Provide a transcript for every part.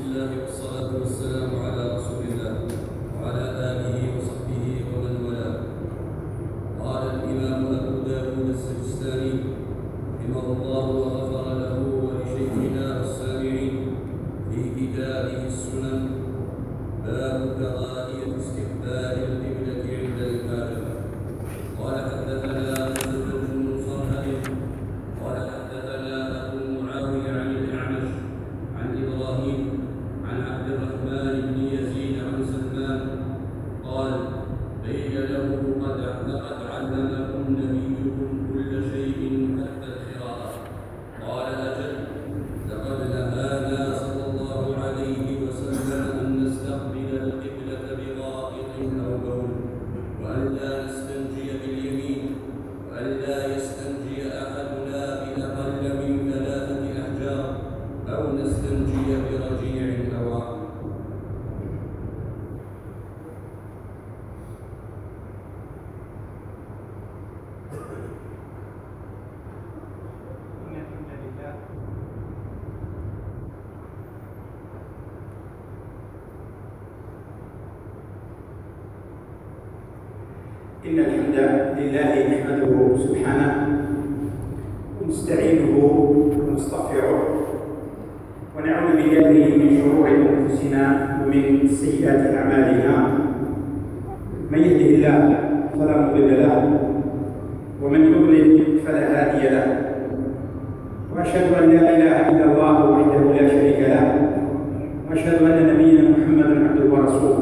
الله والصلاة والسلام على رسول الله وعلى آله وصحبه ومن والاه. قال الإمام أبو داود السجستاني رحمه الله وغفر له ولشيخنا والسامعين في كتابه السنن: باب كراهية استقبال القبلة عند الحاجة. قال حدثنا مسدد بن مصرهد قال حدثنا أبو معاوية عن الأعمش عن إبراهيم عن عبد الرحمن بن يزيد عن سلمان قال: قيل له لقد علمكم نبيكم كل شيء حتى القراءة. قال: أجل، لقد نهانا صلى الله عليه وسلم أن نستقبل القبلة بغائط أو بول، وأن لا نستنجي باليمين، وأن لا يستنجي أحدنا بأقل من 3 أحجار، أو نستنجي برجيع أو عظم. إن الحمد لله نحمده سبحانه ونستعينه ونستغفره ونعوذ بالله من شرور أنفسنا ومن سيئات أعمالنا. من يهده الله فلا مضل له ومن يضلل فلا هادي له، وأشهد أن لا إله إلا الله وحده لا شريك له، وأشهد أن نبينا محمدا عبده ورسوله.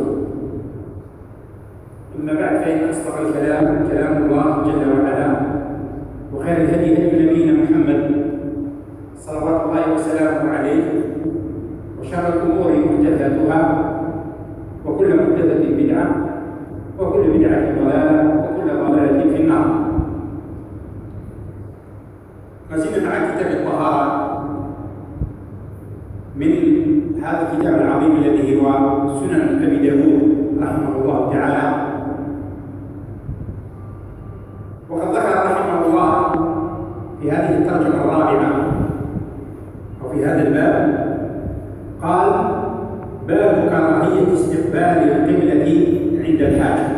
أما بعد، فإن أصدق الكلام كلام الله جل وعلا، وخير الهدي هدي نبينا محمد صلوات الله وسلامه عليه، وشر الأمور محدثاتها، وكل محدثة بدعة، وكل بدعة ضلالة، وكل ضلالة في النار. ما زلنا مع كتاب الطهارة من هذا الكتاب العظيم الذي هو سنن أبي داود رحمه الله تعالى. وقد ذكر رحمه الله في هذه الترجمة الرابعة أو في هذا الباب، قال: باب كراهية استقبال القبلة عند الحاجة.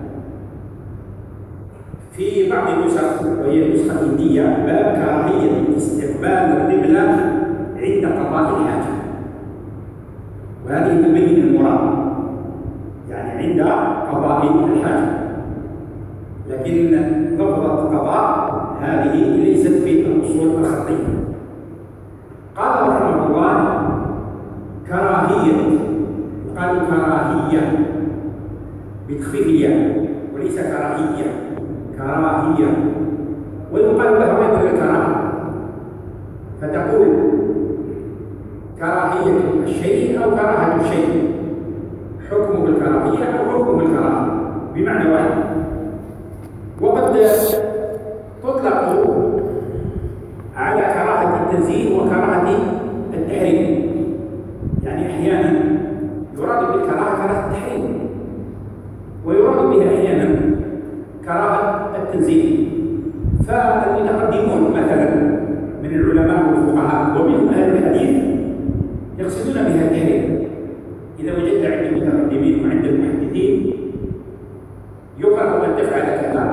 في بعض النسخ وهي النسخة الهندية: باب كراهية استقبال القبلة عند قضاء الحاجة. وهذه تبين المراد، يعني عند قضاء الحاجة، لكن لفظة قضاء هذه ليست في الأصول الخطية. قال رحمه الله: كراهية، قال كراهية بتخفيف الياء وليس كراهية، كراهية، ويقال له أيضا الكراهة، فتقول كراهية الشيء أو كراهة الشيء، حكمه بالكراهية أو حكمه بالكراهة، بمعنى واحد. وقد تطلق على كراهة التنزيه وكراهة التحريم، يعني أحيانا يراد بالكراهة كراهة التحريم، ويراد بها أحيانا كراهة التنزيه. فالمتقدمون مثلا من العلماء والفقهاء ومنهم أهل الحديث يقصدون بها التحريم. إذا وجدت عند المتقدمين وعند المحدثين يكره أن تفعل كذا،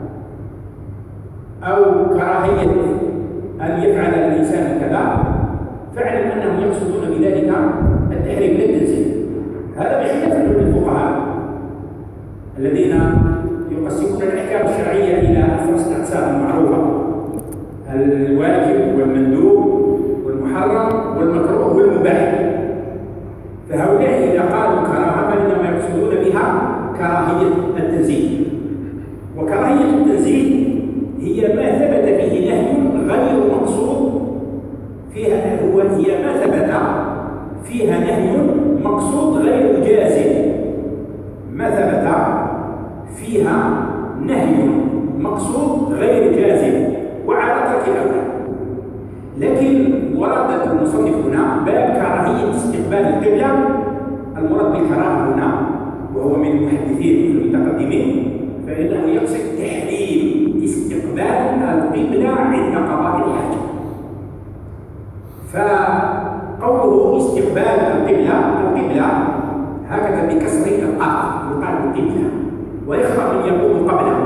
أو كراهية أن يفعل الإنسان كذا، فاعلم أنهم يقصدون بذلك التحريم لا التنزيه. هذا بخلاف الفقهاء الذين يقسمون الأحكام الشرعية إلى 5 أقسام معروفة: الواجب والمندوب والمحرم والمكروه والمباح. فهؤلاء إذا قالوا كراهة فإنما يقصدون بها كراهية التنزيه. وكراهية التنزيه هي ما ثبت فيه نهي غير مقصود فيها، هي ما ثبت فيها نهي مقصود غير جازم، ما ثبت فيها نهي مقصود غير جازم وعلى ترك الأولى. لكن ورد المصنف هنا باب كراهية استقبال القبلة. المراد بالكراهة هنا وهو من المحدثين المتقدمين، فإنه يقصد تحريم استقبال القبلة عند قضاء الحاجة. فقول قوله استقبال القبلة هكذا بكسر القاف يقال القبلة، ويخطأ من يقول قبله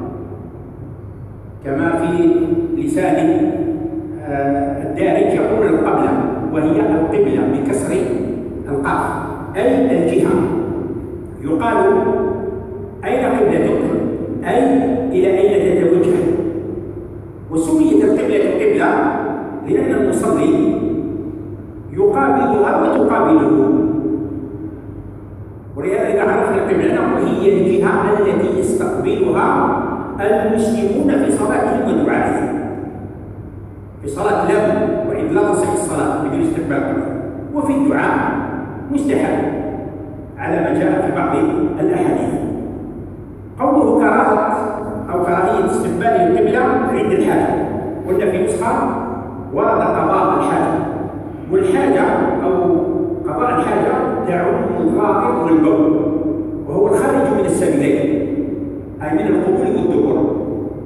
كما في لسان الدارج يقول القبلة، وهي القبلة بكسر القاف أي الجهة. يقال أين قبلتك؟ أي إلى أين تتوجه. وسميت القبلة قبلة لأن المصلي يقابلها وتقابله، ولهذا إذا عرفنا القبلة نقول هي الجهة التي يستقبلها المسلمون في صلاتهم ودعائهم. في صلاة لا، وإن لا تصح الصلاة بدون استقبال القبلة، وفي الدعاء مستحب على ما جاء في بعض الأحاديث. قوله كراهة أو كراهية استقبال القبلة عند الحاجة، قلنا في نسخة ورد قضاء الحاجة، والحاجة أو قضاء الحاجة تعم الغائط والبول، وهو الخارج من السبيلين أي من القبول والدبر.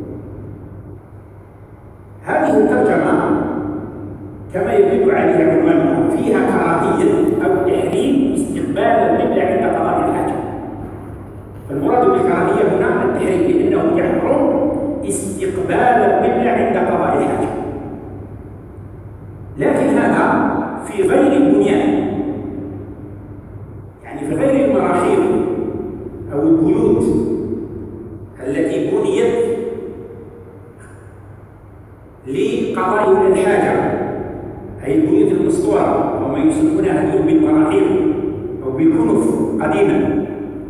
هذه الترجمة كما يدل عليها عنوانها فيها كراهية أو تحريم استقبال القبلة عند قضاء الحاجة. فالمراد بالكراهية هنا التحريم، لأنه يحرم استقبال القبلة عند قضاء الحاجة. لكن هذا في غير البنيان، يعني في غير المراحيض أو البيوت التي بنيت لقضاء الحاجة، أي البيوت المسطورة وما يسمونها اليوم بالمراحيض أو بالكنف قديما،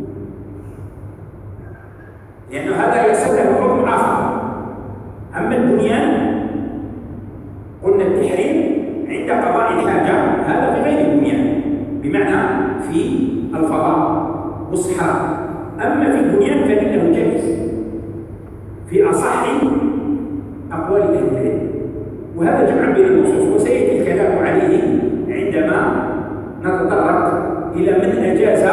لأن هذا يحصل له حكم آخر. أما البنيان قلنا التحريم عند قضاء الحاجة هذا في غير البنيان، بمعنى في الفضاء والصحراء. أما في البنيان فإنه جائز في أصح أقوال أهل العلم، وهذا جمع بين النصوص، وسيأتي الكلام عليه عندما نتطرق إلى من أجاز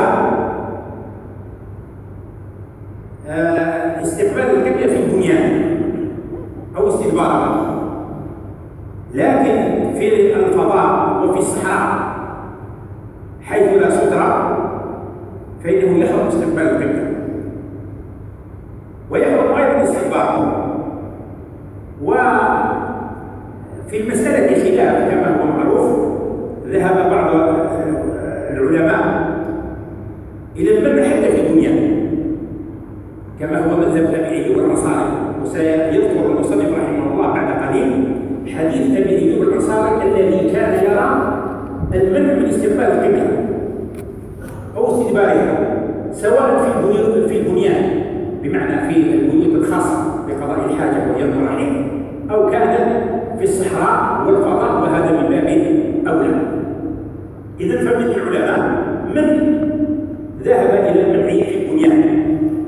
استقبال القبلة في البنيان أو استدبارها. لكن في الفضاء وفي الصحراء حيث لا سترة فإنه يحرم استقبال القبلة، ويحرم أيضا استدبارها. وفي المسألة خلاف كما هو معروف، ذهب بعض العلماء إلى المنع حتى في الدنيا كما هو مذهب أبي أيوب الأنصاري، وسيذكر المصنف رحمه الله بعد قليل حديث أبي أيوب الأنصاري الذي كان يرى المنع من استقبال القبلة أو استدبارها، سواء في البنيان بمعنى في البيوت الخاصة بقضاء الحاجة وهي المراحيض، أو كان في الصحراء والفضاء، وهذا من باب أولى. إذن فمن العلماء من ذهب إلى المنع في البنيان،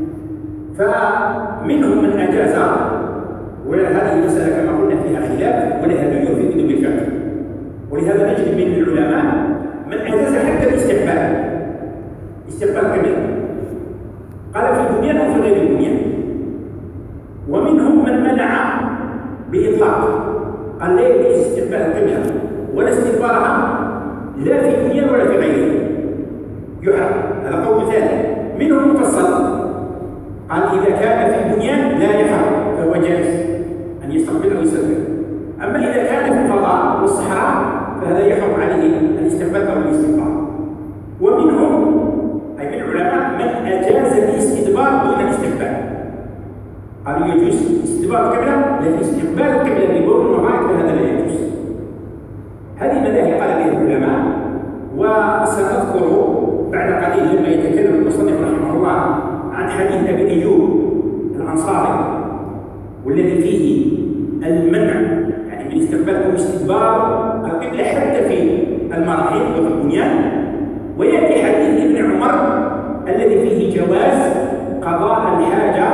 فمنهم من أجاز، وهذه المسألة كما قلنا فيها خلاف ولها دليل في كتب الفقه، ولهذا نجد من العلماء من أجاز حتى الاستقبال القبلة، قال في البنيان أو في غير البنيان. ومنهم من منع بإطلاق، قال لا يجوز استقبال القبلة ولا استدبارها لا في البنيان ولا في غيره، يحرم. هذا قول ثاني. منهم مفصل قال إذا كان في البنيان لا يحرم فهو جائز أن يستقبل أو يستدبر. أما إذا كان في الفضاء والصحراء فهذا يحرم عليه الاستقبال أو الاستدبار. ومنهم أي من العلماء من أجاز الاستدبار دون الاستقبال، قالوا يجوز استدبار القبلة لكن استقبال القبلة ببول وغائط فهذا لا يجوز. هذه مذاهب قال بها العلماء، وسنذكر بعد قليل لما يتكلم المصنف رحمه الله عن حديث أبي أيوب الأنصاري والذي فيه المنع يعني من استقبال أو استدبار القبلة حتى في المراحيض وفي البنيان. ويأتي حديث ابن عمر الذي فيه جواز قضاء الحاجة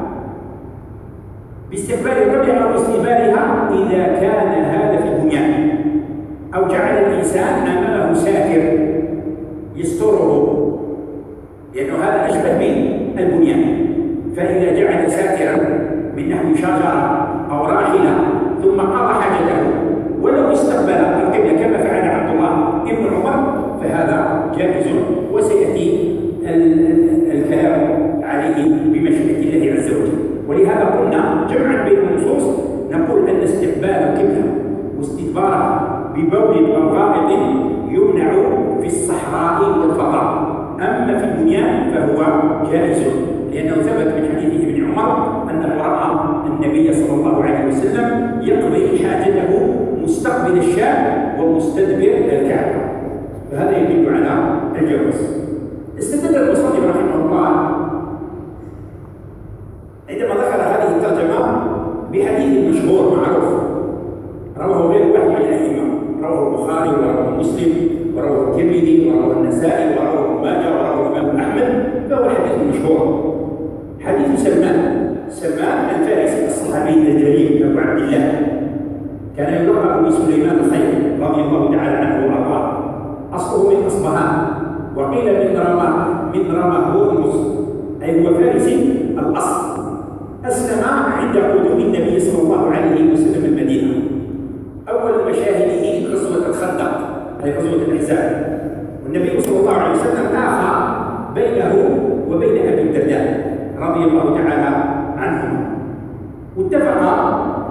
باستقبال القبلة أو استدبارها إذا كان هذا في البنيان، أو جعل الإنسان أمامه ساتر يستره، لأنه هذا أشبه بالبنيان. فإذا جعل ساترا من نحو شجرة أو راحلة ثم قضى حاجته ولو استقبل القبلة كما فعل عبد الله جائز، وسيأتي الكلام عليه بمشيئة الله عز وجل. ولهذا قلنا جمعا بين النصوص نقول أن استقبال القبلة واستدبارها ببول أو غائط يمنع في الصحراء والفضاء، أما في البنيان فهو جائز، لأنه ثبت من حديث ابن عمر أنه رأى النبي صلى الله عليه وسلم يقضي حاجته مستقبل الشام ومستدبر الكعبة، فهذا يدل على الجواز. استدل المصنف رحمه الله عندما ذكر هذه الترجمة بحديث مشهور معروف رواه غير واحد من الأئمة، رواه البخاري ورواه مسلم ورواه الترمذي ورواه النسائي ورواه ابن ماجه ورواه الإمام أحمد، فهو حديث مشهور، حديث سلمان الفارسي الصحابي الجليل أبو عبد الله، كان يلقب بسليمان الخير رضي الله تعالى عنه وأرضاه، أصله من أصبهان، وقيل من رمى هرمز، أي هو فارسي الأصل. أسلم عند قدوم النبي صلى الله عليه وسلم المدينة. أول مشاهده غزوة الخندق أي غزوة الأحزاب، والنبي صلى الله عليه وسلم آخى بينه وبين أبي الدرداء رضي الله تعالى عنهما. واتفق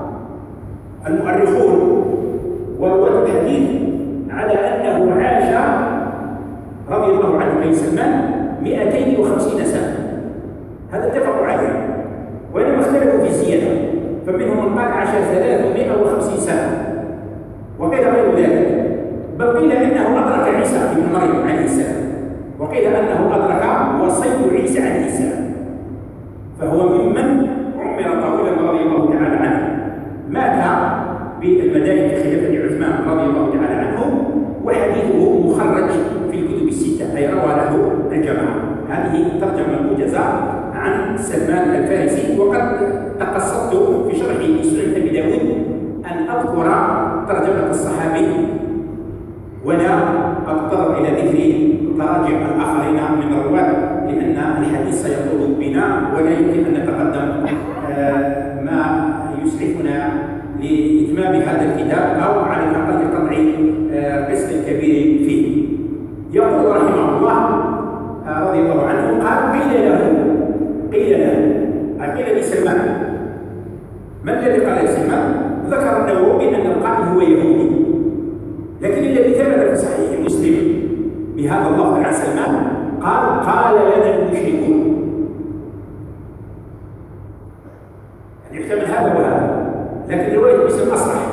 المؤرخون ورواة الحديث على أنه عاش رضي الله عنه أي سلمان 250 سنة، هذا اتفقوا عليه، وإنما اختلفوا في الزيادة، فمنهم من قال عاش 350 سنة وقيل غير ذلك، بل قيل انه ادرك عيسى ابن مريم عليه السلام، وقيل انه ادرك وصي عيسى عليه السلام، فهو ممن عمر طويلا رضي الله تعالى عنه. مات بالمدائن في خلافه عثمان رضي الله تعالى عنه، وحديثه مخرج في الكتب السته، اي روى له الجماعه. هذه ترجمه موجزه عن سلمان الفارسي، وقد تقصدت في شرح سنن ابي داود ان اذكر ترجمه الصحابي ولا اضطر الى ذكر تراجم الاخرين من الرواه، لان الحديث سيطول بنا ولا يمكن ان نتقدم ما يسعفنا لاتمام هذا الكتاب او على الاقل قطع قسم كبير فيه. يقول رحمه الله رضي الله عنه قال: قيل لسلمان. ما الذي قال لسلمان؟ ذكر النووي ان القائل هو يهودي، لكن الذي ثبت في صحيح مسلم بهذا اللفظ عن سلمان قال لنا المشركون، يعني يحتمل هذا وهذا، لكن روايه مسلم اصرح،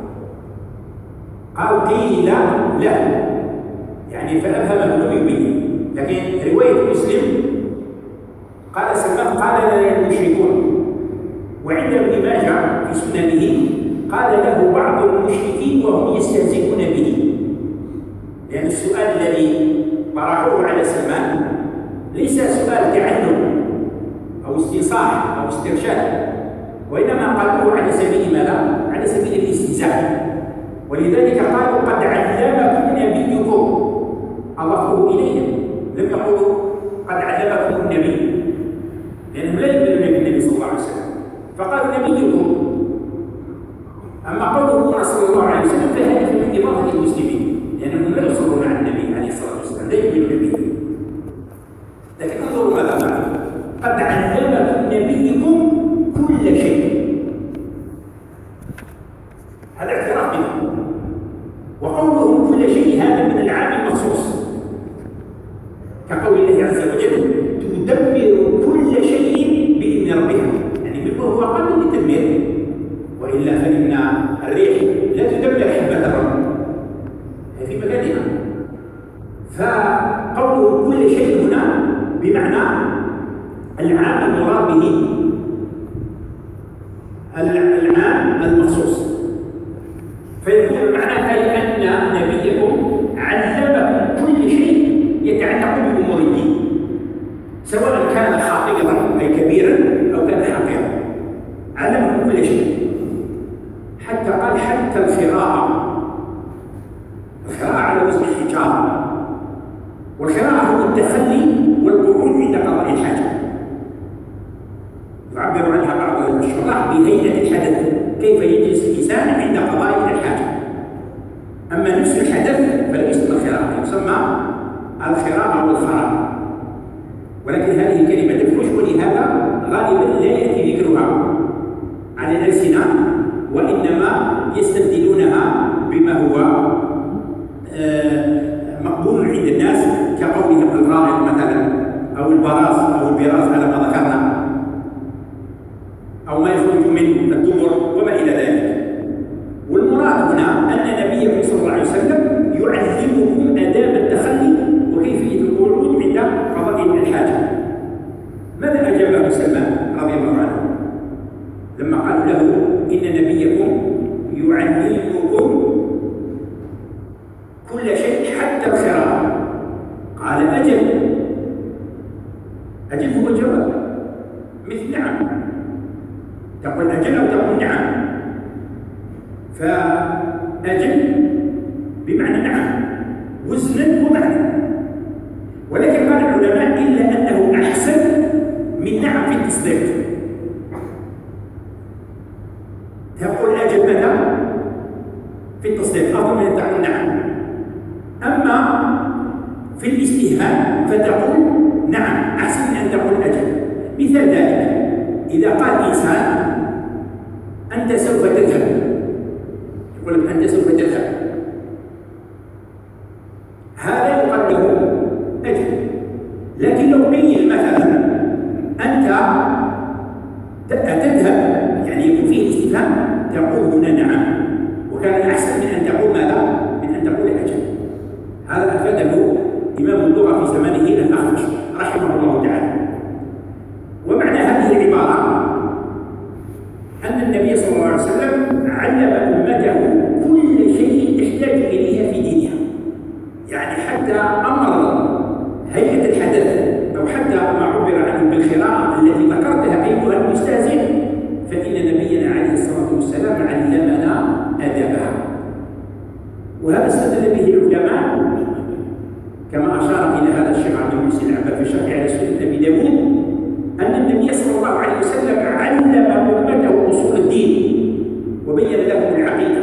قال قيل له، يعني فابهم لم يبين، لكن روايه مسلم قال سلمان قال لنا المشركون. وعند ابن ماجه في سننه قال له بعض المشركين وهم يستهزئون به، لأن السؤال الذي طرحوه على سلمان ليس سؤال تعلم أو استصاح أو استرشاد، وإنما قالوه على سبيل ماذا؟ على سبيل الاستهزاء، ولذلك قالوا قد علمكم نبيكم، أضافوه إليهم، لم يقولوا قد علمكم النبي، لأنهم لا يؤمنون بالنبي صلى الله عليه وسلم، فقالوا نبيكم. أما قوله صلى الله عليه وسلم فهذا من إضافة المسلمين، لأنهم لا يصرون على النبي عليه الصلاة والسلام، لا يؤمنون به. لكن انظروا ماذا قال: قد علمكم نبيكم كل شيء، هذا اعتراف به. وقولهم كل شيء هذا من العام المخصوص، كقول الله عز وجل: تدمر كل شيء بإذن ربها، يعني منه هو قبل التدمير، وإلا فإن الريح لا تدمر حبة الرمل في مكانها. فقوله كل شيء هنا بمعنى العام المراد به العام المخصوص، فيكون معناه أي أن نبيكم علمكم كل شيء يتعلق بأمور الدين، سواء كان خاطئا أي كبيرا أو كان حقيرا، علمكم كل شيء، حتى قال حتى القراءة على وزن الحجارة، والقراءة هو التخلي والقعود عند قضاء الحاجة، يعبر عنها بعض الشراح بهيئة الحدث، كيف يجلس الإنسان عند قضاء الحاجة. أما نفس الحدث فلا يسمى القراءة، يسمى الخراب أو الخراب، ولكن هذه الكلمة تفحش، ولهذا غالبا لا يأتي ذكرها على الألسنة، وإنما يستبدلونها بما هو مقبول عند الناس كقولهم الغائط مثلا، أو البراز أو البراز على ما ذكرنا، أو ما يخرج من الدبر وما إلى ذلك. والمراد هنا أن نبيكم صلى الله عليه وسلم يعلمكم آداب التخلي وكيفية القعود عند قضاء الحاجة. ماذا أجابه سلمان رضي الله عنه لما قالوا له إن نبيكم يعلمكم كل شيء حتى الخراب؟ قال أجل. أجل هو الجواب، مثل نعم، تقول أجل أو تقول نعم. فأجل بمعنى نعم وزنا ومعنى، ولكن قال العلماء إلا أنه أحسن من نعم في التصديق. تقول أجل ماذا؟ في التصديق أفضل من أن تقول نعم. أما في الاستههان فتقول نعم أحسن من أن تقول أجل. مثال ذلك إذا قال إنسان أنت سوف تذهب، يقول لك أنت سوف تذهب، هذا يقال له أجل. لكن لو قيل مثلا أنت تذهب، يعني يكون فيه استفهام، تقول هنا نعم، وكان أحسن من أن تقول ماذا؟ من أن تقول أجل. هذا أفاده إمام اللغة في زمانه الأخفش رحمه الله تعالى. ومعنى هذه العبارة أن النبي صلى الله عليه وسلم علم أمته كل شيء تحتاج إليه في دينها، يعني حتى أمر هيئة الحدث أو حتى ما عبر عنه بالخراءة التي ذكرتها أيها المستهزئ، فإن نبينا عليه الصلاة والسلام علمنا آدابها. وهذا استدل به العلماء كما أشار إلى هذا الشيخ عبد المحسن العباد في شرح على سنة أبي داود، أن النبي صلى الله عليه وسلم علم أمته أصول الدين وبين لهم العقيدة.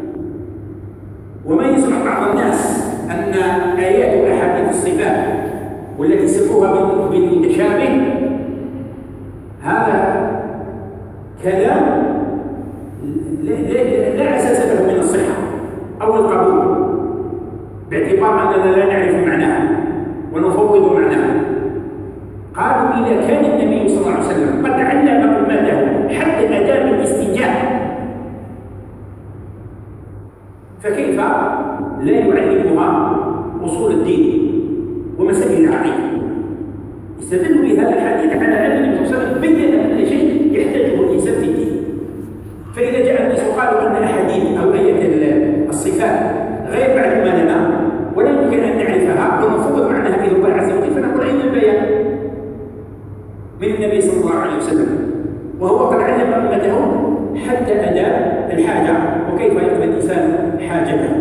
وما يزعم بعض الناس أن آيات وأحاديث الصفات والتي سموها بالمتشابه هذا كلام لا أساس له من الصحة أو القبول، باعتبار أننا لا نعرف معناها ونفوض معناها. قالوا إذا كان النبي صلى الله عليه وسلم قد علم أمته حتى آداب الاستنجاء، فكيف لا يعلمها أصول الدين ومسائل العقيدة؟ استدلوا بهذا الحديث على أن النبي صلى الله عليه وسلم بين كل شيء يحتاجه الإنسان في الدين. فإذا جاء الناس قالوا أن أحاديث أو آية الصفات غير معلومة لنا ولا يمكن أن نعرفها ونفوض معناها إلى الله عز وجل، فنقول أين البيان من النبي صلى الله عليه وسلم وهو قد علم أمته حتى أداء الحاجة وكيف يقضي الإنسان حاجته.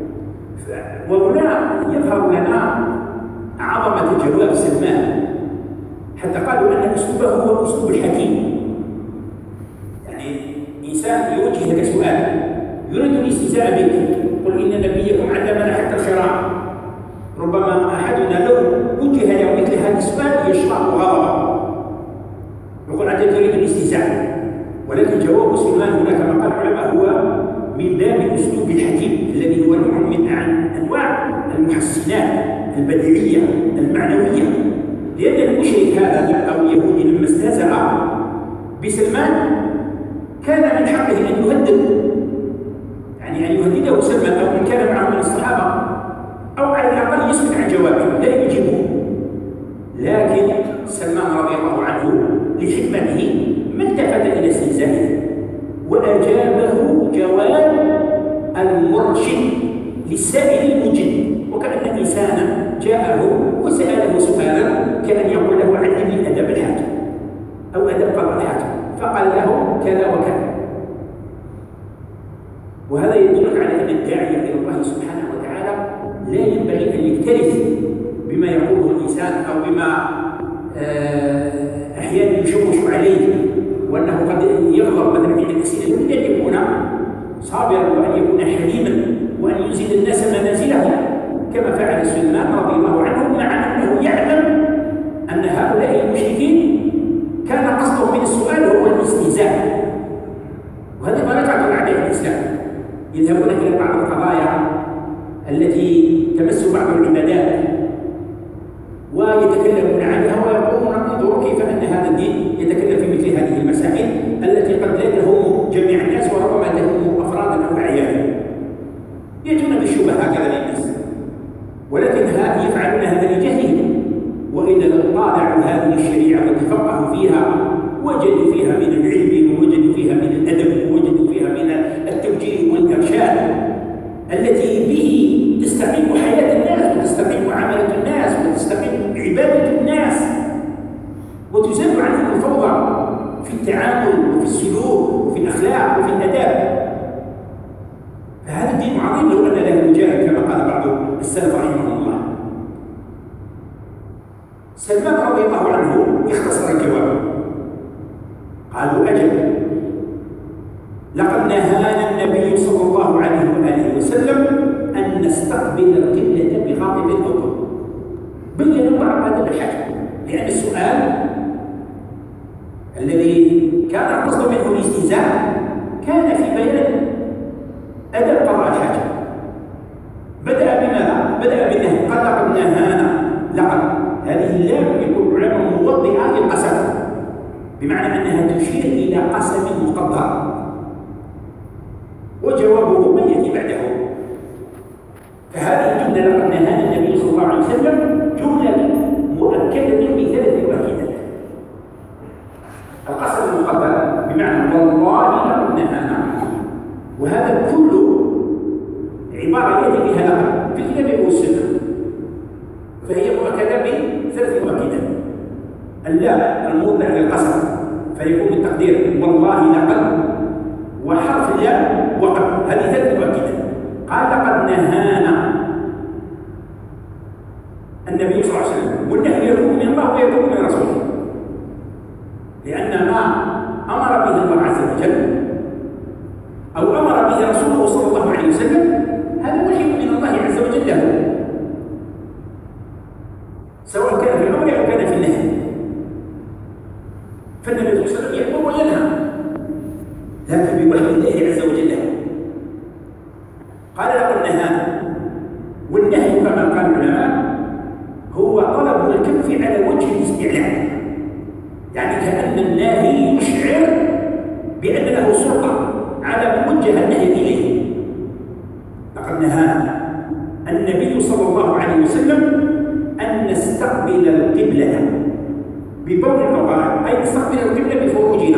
وهنا يظهر لنا عظمة جواب سلمان، حتى قالوا أن أسلوبه هو أسلوب الحكيم. يعني إنسان يوجه لك سؤال يريد الاستهزاء بك، قل إن نبيكم علمنا حتى الخراء. ربما أحدنا لو وجه له مثل هذا السؤال يشرح غضبا، يقول أنت تريد الاستهزاء. ولكن جواب سلمان هنا كما قال العلماء هو من باب الأسلوب الحكيم الذي هو نوع من أنواع المحسنات البديعية المعنوية. لأن المشرك هذا أو اليهودي لما استهزأ بسلمان كان من حقه أن يهدد، يعني أن يهدده سلمان أو من كان معه من الصحابة، أو على الأقل يسكت عن جوابه لا يجيبه. لكن سلمان رضي الله عنه لحكمته ما التفت إلى استهزائه وأجابه جواب المرشد للسائل المجد، وكأن إنسانا جاءه وسأله سؤالا كأن يقول له علمني أدب الحاجة أو أدب قضاء الحاجة، فقال له كذا وكذا. وهذا يدلك على أن الداعية إلى الله سبحانه وتعالى لا ينبغي أن يكترث بما يقوله الإنسان أو بما أحيانا يشوش عليه، وأنه قد يغضب مثلا عند الأسئلة، بل أن يكون صابرا وأن يكون حليما وأن ينزل الناس منازلهم كما فعل سلمان رضي الله عنه هؤلاء المشركين كان قصدهم من السؤال هو الاستهزاء، وهذه طريقة من أعداء الإسلام، يذهبون إلى بعض القضايا التي تمس بعض العبادات ويتكلمون عنها ويقولون انظروا كيف أن هذا الدين يتكلم في مثل هذه المسائل التي قد لا تهم جميع الناس وربما تهم أفرادا أو أعيانا. يأتون بالشبه هكذا للناس، ولكن يفعلون هذا لجهلهم، وإذا لو طالعوا هذه الشريعة وتفقهوا فيها وجدوا فيها من العلم ووجدوا فيها من الأدب ووجدوا فيها من التوجيه والإرشاد التي به تستقيم حياة الناس وتستقيم معاملة الناس وتستقيم عبادة الناس وتزال عنهم الفوضى في التعامل وفي السلوك وفي الأخلاق وفي الآداب. فهذا الدين عظيم لو أن له مجال كما قال بعض السلف رحمه الله. سلمان رضي الله عنه اختصر الجواب، قالوا أجل، لقد نهانا النبي صلى الله عليه وآله وسلم أن نستقبل القبلة بغاضب الأذن. بين بعض هذا الحاجة، لأن السؤال الذي كان القصد منه الاستهزاء كان في بيان أدب قضاء الحاجة. بدأ بماذا؟ بدأ بالنهي، قال لقد نهانا. لقد هذه اللام يقول العلماء موضعة للقسم، بمعنى أنها تشير إلى قسم مقدر، وجوابه من يأتي بعده. فهذه الجملة لقد نهانا النبي صلى الله عليه وسلم جملة مؤكدة بثلاث واحدات. القسم المقدر بمعنى والله لقد نهانا، وهذا كله عبارة يأتي بها لقد في الكتاب والسنة، فهي مؤكدة بثلاث مؤكدات. اللام الموضع للقسم فيكون التقدير والله لقد، وحرف اللام وقد، هذه ثلاث مؤكدات. قال لقد نهانا النبي صلى الله عليه وسلم، والنهي يكون من الله ويكون من رسوله، لأن ما أمر به الله عز وجل أو أمر به رسوله صلى الله عليه وسلم هذا وحي من الله عز وجل له، سواء كان في الأمر أو كان في النهي. فالنبي صلى الله عليه وسلم يأمر وينهى، لكن بوحي الله عز وجل له. قال لقد نهانا، والنهي كما قال العلماء هو طلب الكف على وجه الاستعلاء، يعني كأن الناهي يشعر بأن له سلطة على من وجه النهي إليه. لقد نهانا النبي صلى الله عليه وسلم أن نستقبل القبلة ببول أو غائط، أي نستقبل القبلة بفروجنا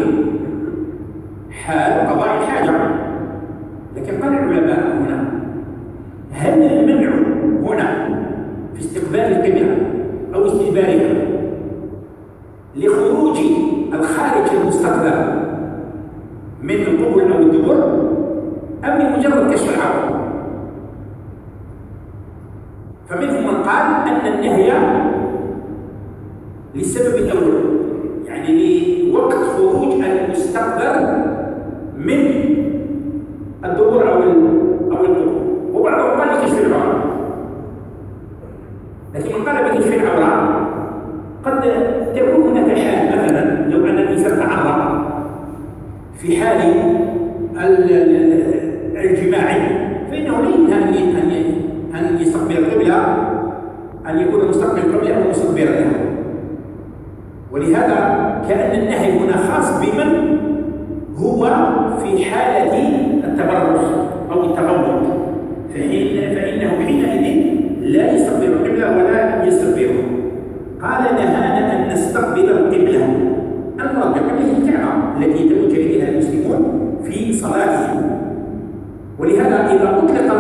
حال قضاء الحاجة. لكن قال العلماء هنا هل المنع هنا في استقبال القبلة أو استدبارها لخروج الخارج المستقبل من القبل أو الدبر أم لمجرد كشف العورة؟ فمنهم من قال أن النهي للسبب الأول، يعني لوقت خروج المستقبل من الدبر أو القبل، وبعضهم قال بكشف العورة. لكن من قال بكشف العورة قد تكون هناك حال، مثلا لو أن الإنسان تعرض في حال الجماع فإنه لا يمكن أن يستقبل القبلة، أن يكون مستقبل القبلة أو مستقبلا لها. ولهذا كأن النهي هنا خاص بمن هو في حالة التبرج أو التغوط، فإنه حينئذ لا يستقبل القبلة ولا يستقبلها. قال نهانا أن نستقبل القبلة، المراد بالقبلة الكعبة التي يتوجه إليها المسلمون في صلاتهم. ولهذا إذا أطلق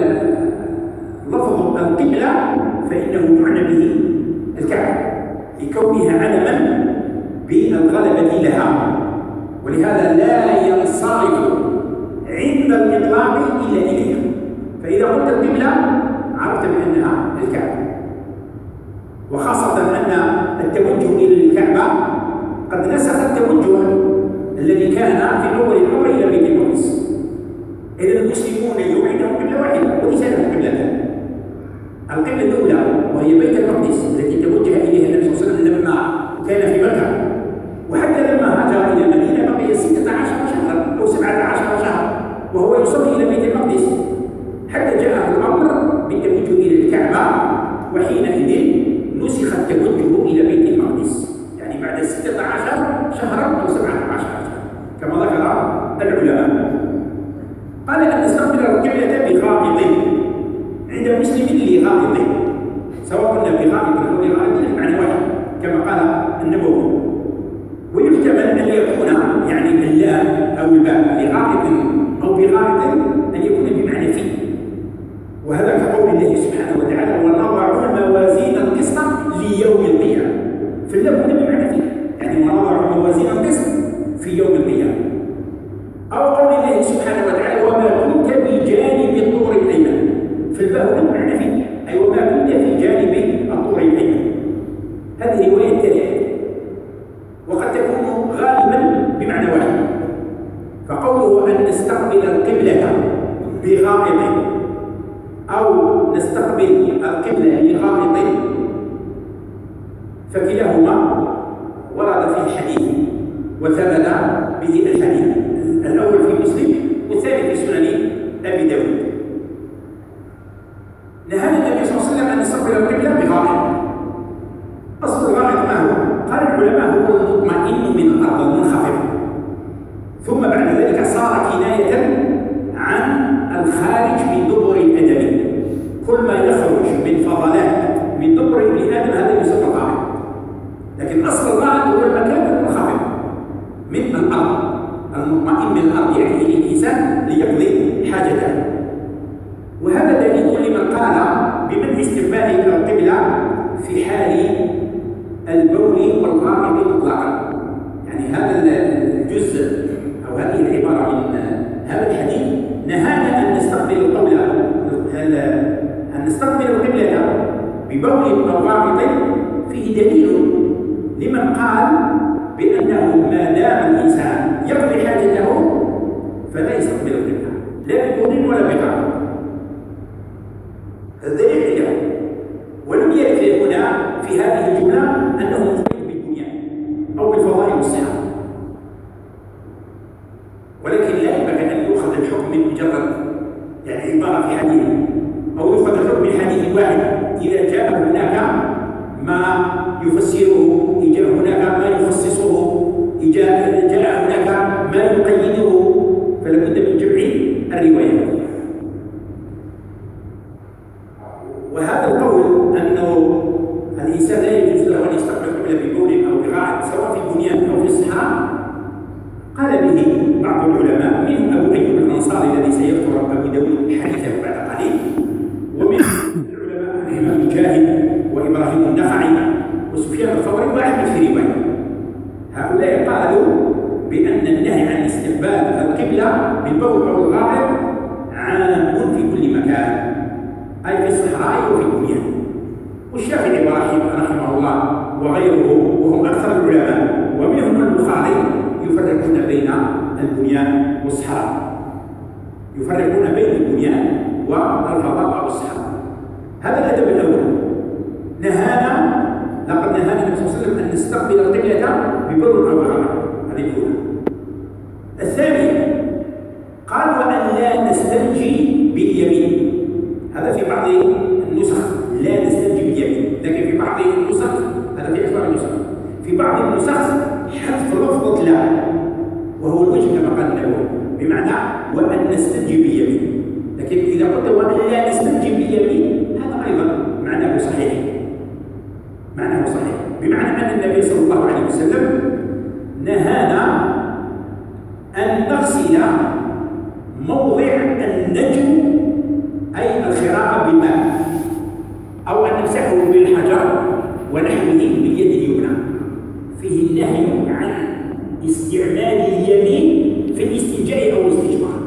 لفظ القبلة فإنه يعنى به الكعبة لكونها علما بالغلبة لها، ولهذا لا ينصرف عند الإطلاق إلا إليها. فإذا قلت القبلة عرفت بأنها الكعبة، وخاصة أن التوجه إلى الكعبة قد نسخ التوجه الذي كان في أول الأمر إلى بيت المقدس. إذا المسلمون اليوم عندهم قبلة واحدة وليس لهم قبلتان، القبلة الأولى وهي بيت المقدس التي توجه إليها النبي صلى الله عليه وسلم لما كان في مكة، وحتى لما هاجر إلى المدينة بقي 16 شهرا أو 17 شهرا وهو يصلي إلى بيت المقدس، حتى جاءه الأمر بالتوجه إلى الكعبة، وحينئذ نسخ التوجه إلى بيت المقدس، يعني بعد 16 شهرا أو 17 شهرا كما ذكر العلماء. قال أن نستقبل القبلة بغائط عند مسلم لغائط، سواء قلنا بغائط أو بغائط المعنى واحد كما قال النووي. ويحتمل أن يكون يعني اللام أو الباء لغائط أو بغائط أن يكون بمعنى فيه، وهذا كقول الله سبحانه وتعالى ونضع الموازين القسط ليوم القيامة، فاللام هنا بمعنى فيه، يعني ونضع الموازين القسط في يوم القيامة. أو قول الله سبحانه وتعالى وما كنت بجانب الطور الأيمن، فالباء هنا بمعنى فيه أي وما كنت في جانب الطور الأيمن. هذه رواية ثانية وقد تكون غالبا بمعنى واحد، فقوله أن نستقبل القبلة بغائط أو نستقبل القبلة لغائط فكلاهما ورد في الحديث وثبت به الحديث، الأول في مسلم والثاني في سنن أبي داود. نهانا النبي صلى الله عليه وسلم أن نستقبل القبلة بغائط. أصل الغائط ما هو؟ قال العلماء هو المطمئن من الأرض المنخفض، ثم بعد ذلك صار كناية عن الخارج من دبر الآدمي، كل ما يخرج من فضلات من دبر ابن آدم هذا يسمى غائط، لكن أصل الغائط هو المكان المنخفض من الأرض المطمئن من الأرض، يعني إلى الإنسان ليقضي حاجته. وهذا دليل لمن قال بمنع استقبال القبلة في حال البول والغائط مطلقا، يعني هذا الجزء أو هذه العبارة من هذا الحديث نهانا أن نستقبل القبلة ببول أو غائط، فيه دليل لمن قال بأنه ما دام الإنسان يقضي حاجته فلا يستقبل القبلة لا ببول ولا بغائط، الدليل عنده. ولم يرد هنا في هذه الجملة أنه مختص بالبنيان أو بالفضائل والصحة، ولكن لا ينبغي أن يؤخذ الحكم من مجرد يعني عبارة في حديث، أو يؤخذ الحكم من حديث واحد إذا جاء هناك ما يفسره، إذا جاء هناك ما يخصصه، إذا جاء هناك ما يقيده، فلا بد من جمع الروايات. وهذا القول أنه الإنسان لا يجوز له أن يستقبل القبلة ببول أو بغائط سواء في البنيان أو في الصحراء قال به بعض العلماء، منهم أبو أيوب الأنصاري الذي سيذكر أبو داود حديثه بعد قليل، ومن العلماء الإمام مجاهد وإبراهيم النخعي وسفيان الثوري وأحمد في رواية. هؤلاء قالوا بأن النهي عن استقبال القبلة بالبول أو الغائط عام في كل مكان، أي في الصحراء وفي البنيان. والشافعي إبراهيم رحمه الله وغيره وهم أكثر العلماء ومنهم البخاري يفرقون بين البنيان والصحراء، يفرقون بين البنيان والفضاء والصحراء. هذا الأدب الأول. لقد نهانا النبي صلى الله عليه وسلم أن نستقبل القبلة ببر أو غائط، هذه الأولى. الثانية قال وأن لا نستنجي باليمين، هذا في بعض النسخ لا نستنجي باليمين، لكن في بعض النسخ هذا في أكثر النسخ، في بعض النسخ حذف لفظة لا وهو الوجه كما قال النووي، بمعنى وأن نستنجي باليمين، لكن إذا قلت وأن لا نستنجي باليمين هذا أيضا معناه صحيح، بمعنى أن النبي صلى الله عليه وسلم نهانا أن نغسل موضع النجم أي الخراء بالماء أو أن نمسحه بالحجر ونحوه باليد اليمنى، فيه النهي عن استعمال اليمين في الاستنجاء أو الاستجمار،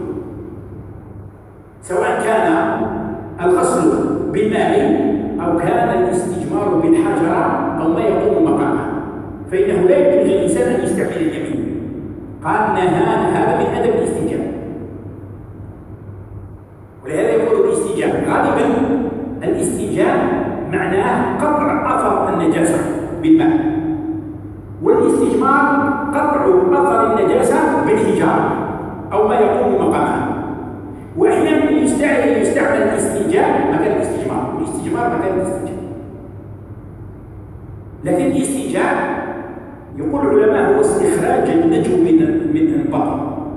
سواء كان الغسل بالماء أو كان الاستجمار بالحجر أو ما يقوم مقامه، فإنه لا يمكن للإنسان أن يستعمل اليمين. قال نهانا هذا من أدب الاستنجاء، ولهذا يقول الاستنجاء غالبا الاستنجاء معناه قطع أثر النجاسة بالماء، والاستجمار قطع أثر النجاسة بالحجارة أو ما يقوم مقامها. وأحيانا يستعمل الاستنجاء مكان الاستجمار، والاستجمار مكان الاستنجاء. لكن الاستنجاء يقول العلماء هو استخراج النجو من البطن،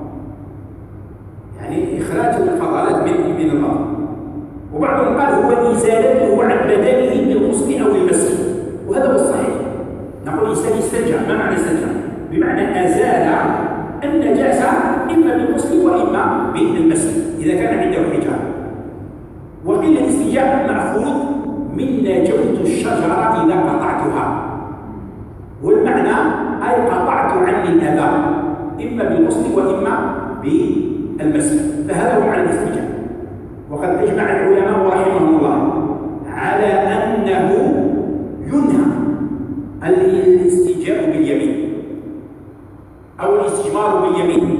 يعني إخراج الفضلات من البطن. وبعضهم قال هو إزالته عن بدنه بالغسل أو المسح، وهذا هو الصحيح. نقول الإنسان استنجى، ما معنى استنجى؟ بمعنى أزال النجاسة إما بالغسل وإما بالمسح إذا كان عنده حجارة. وقيل الاستنجاء مأخوذ من نجوت الشجرة إذا قطعتها، والمعنى أي قطعت عني الأذى إما بالغسل وإما بالمسح، فهذا هو معنى الاستنجاء. وقد أجمع العلماء رحمهم الله على أنه ينهى الاستنجاء باليمين أو الاستجمار باليمين،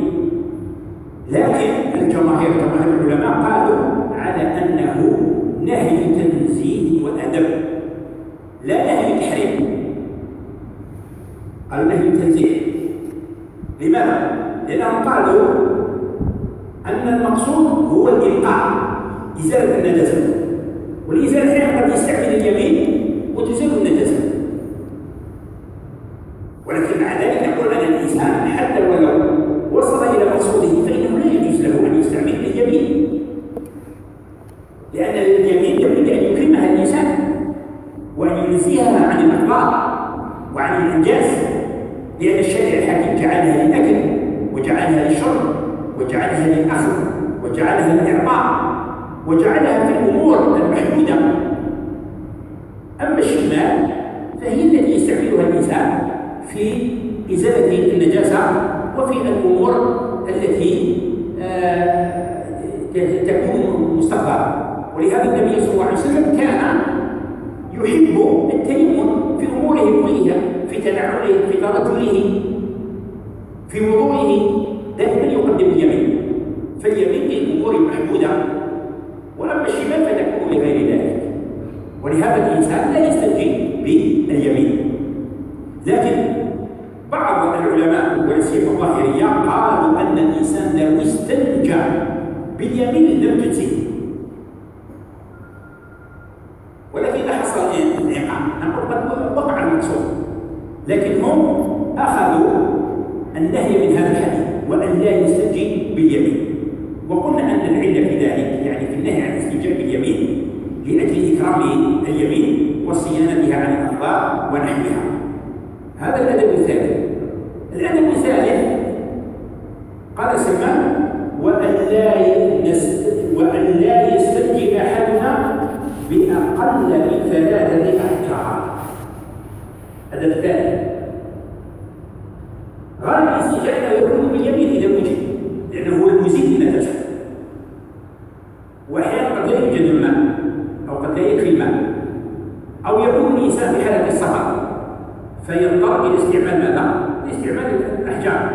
لكن جماهير العلماء قالوا على أنه نهي تنزيه وأدب لا نهي تحريم. قالوا نهي تنزيه. لماذا؟ لأنهم قالوا أن المقصود هو الإلقاء، إزالة النجاسة، والإزالة قد يستعمل اليمين وتزال النجاسة. ولكن مع ذلك نقول أن الإنسان حتى ولو وصل إلى مقصوده فإنه لا يجوز له أن يستعمل اليمين، لأن اليمين يجب أن يكرمها الإنسان وأن ينزيها عن الأخطاء وعن الإنجاز، لأن الشارع الحكيم جعلها للأكل وجعلها للشرب وجعلها للأخذ وجعلها للإعطاء وجعلها في الأمور المحدودة. أما الشمال فهي التي يستعملها الإنسان في إزالة النجاسة وفي الأمور التي تكون مستقبلا. ولهذا النبي صلى الله عليه وسلم كان يحب التيمم في أموره كلها، في تنعله، في ترجله، في وضوئه، دائما يقدم اليمين، فاليمين للأمور المحدودة، وأما الشمال فتكون لغير ذلك. ولهذا الإنسان لا يستنجي باليمين. لكن بعض العلماء ولا سيما الظاهرية قالوا أن الإنسان لو استنجى باليمين لم تجزيه، ولكن إذا حصل الانعقاد نقول قد وقع المقصود. لكن هم أخذوا النهي من هذا الحديث وأن لا يستنجي باليمين، وقلنا أن العلة في ذلك يعني في النهي عن الاستنجاء باليمين لأجل إكرام اليمين وصيانتها عن الأخطاء ونحوها. هذا الأدب الثالث. الأدب الثالث قال سلمان وأن لا يستنجي أحدنا بأقل من 3 أحجار. هذا الثالث. غالب الاستنجاء يكون باليمين إذا وجد، لأنه هو المزيد من النجاسة، وأحيانا قد لا يوجد الماء أو قد لا يكفي الماء، أو يكون الإنسان في حالة السفر فيضطر إلى استعمال ماذا؟ استعمال الأحجار.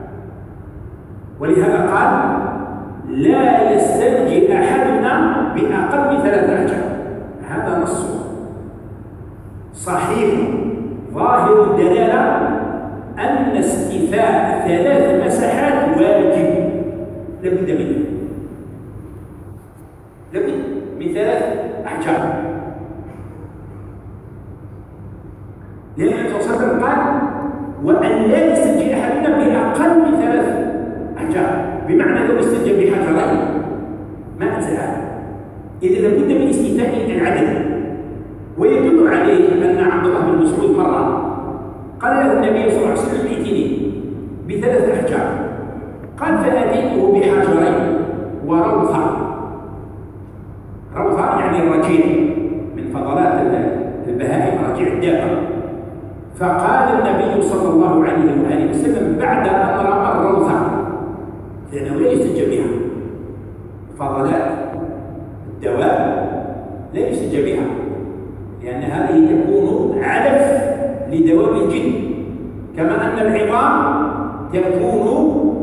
ولهذا قال لا يستنجي أحدنا بأقل من 3 أحجار. هذا نص صحيح ظاهر الدلالة أن استيفاء 3 مساحات واجب، لابد منه، لابد من 3 أحجار. لأن الرسول صلى الله عليه وسلم قال وأن لا يستنجي أحدنا بأقل من 3 أحجار، بمعنى لو استنجى بحجرين ما أجزأه، إذا لابد من استيفاء العدد. ويدل عليه أن عبد الله بن مسعود مرة قال له النبي صلى الله عليه وسلم ائتني ب3 أحجار، قال فأتيته بحجرين وروثة. روثة يعني الرجيع من فضلات البهائم، رجيع الدابة. فقال النبي صلى الله عليه وآله وسلم بعد أن رأى الروثة، لأنه لا يستنجى بها، فضلات الدواب لا يستنجى بها، لأن هذه تكون علف لدواب الجن، كما أن العظام تكون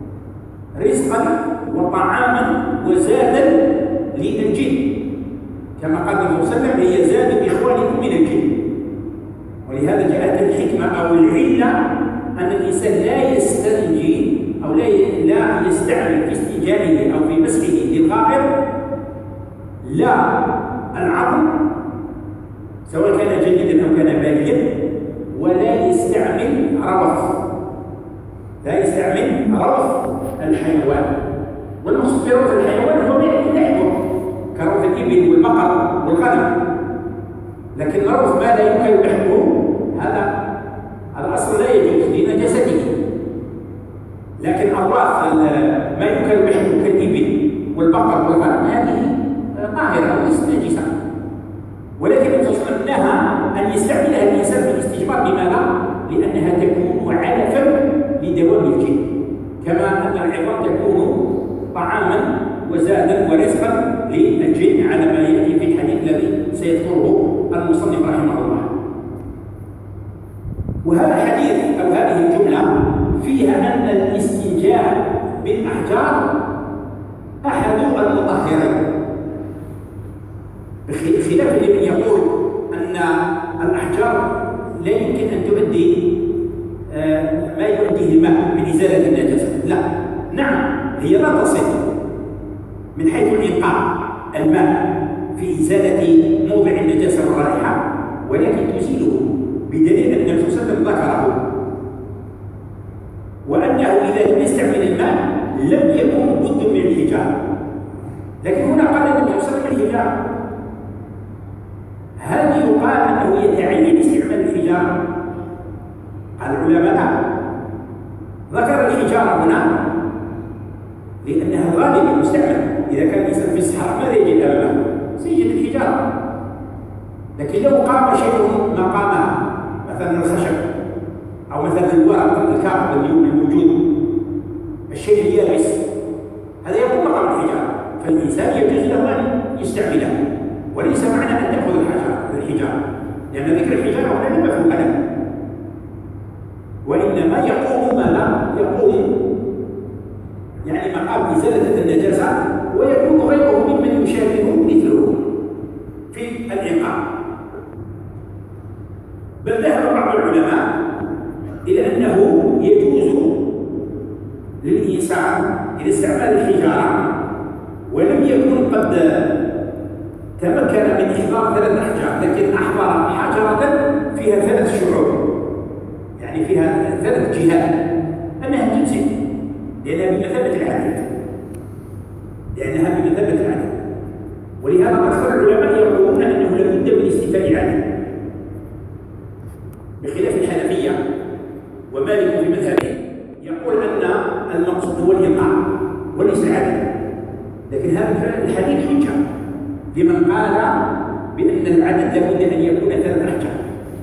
رزقا وطعاما وزادا للجن. كما قال النبي صلى الله عليه وسلم: هي زاد إخوانكم من الجن. ولهذا جاءت الحكمة أو العلة أن الإنسان لا يستنجي أو لا يستعمل في استنجائه أو في مسحه للغائط لا العظم سواء كان جيدا أو كان باليا، ولا يستعمل روث الحيوان. والمقصود بروث الحيوان هو لحمه كروث الإبل والبقر والغنم، لكن روث ما لا يمكن لحمه هذا الأصل لا يجوز لنجاسته. لكن أرواث ما يمكن لحمه كالإبل والبقر والغنم هذه طاهرة وليست نجسة، ولكن الرسول نهى أن يستعملها الإنسان في الاستجمار. لماذا؟ لأنها تكون علفا لدوام الجن، كما أن العظام تكون طعاما وزادا ورزقا للجن على ما يأتي في الحديث الذي سيذكره المصنف رحمه الله. وهذا الحديث أو هذه الجملة فيها أن الاستنجاء بالأحجار أحد المطهرين، بخلاف لمن يقول أن الأحجار لا يمكن أن تؤدي ما يؤديه الماء من إزالة النجاسة. لا، نعم، هي لا تصل من حيث الإنقاء الماء في إزالة موضع النجاسة والرائحة، ولكن تزيله بدليل أن النبي صلى الله عليه وسلم ذكره، وأنه إذا لم يستعمل الماء لم يكن بد من الحجارة. لكن هنا قال النبي صلى الله عليه وسلم الحجارة، هل يقال أنه يتعين استعمال الحجارة؟ قال العلماء ذكر الحجارة هنا لأنها الغالب المستعمل. إذا كان الإنسان في الصحراء ماذا يجد أمامه؟ سيجد الحجارة. لكن لو قام شيء مقامها مثلا الخشب أو مثلا الورق الكعب اليوم الموجود، الشيء اليابس، هذا يكون مقام الحجارة، فالإنسان يجوز له أن يستعملها. وليس معنى أن تأخذ الحجارة، لأن ذكر الحجارة هنا لما في القلم، وإنما يقوم ماذا؟ يقوم يعني مقام إزالة النجاسة، ويكون غيره ممن يشابهه مثله في الإنقاء. بل ذهب بعض العلماء إلى أنه يجوز للإنسان إذا استعمل الحجارة ولم يكن قد تمكن من إحضار 3 أحجار، لكن أحضر حجرة فيها 3 شعوب، يعني فيها 3 جهات، أنها تجزي لأنها بمثابة العدد. ولهذا أكثر العلماء يقولون أنه لابد من استيفاء العدد، بخلاف الحنفية ومالك في مذهبه يقول أن المقصود هو الإنقاء وليس العدد. لكن هذا الحديث حجة لمن قال بأن العدد لابد أن يكون 3 أحجار،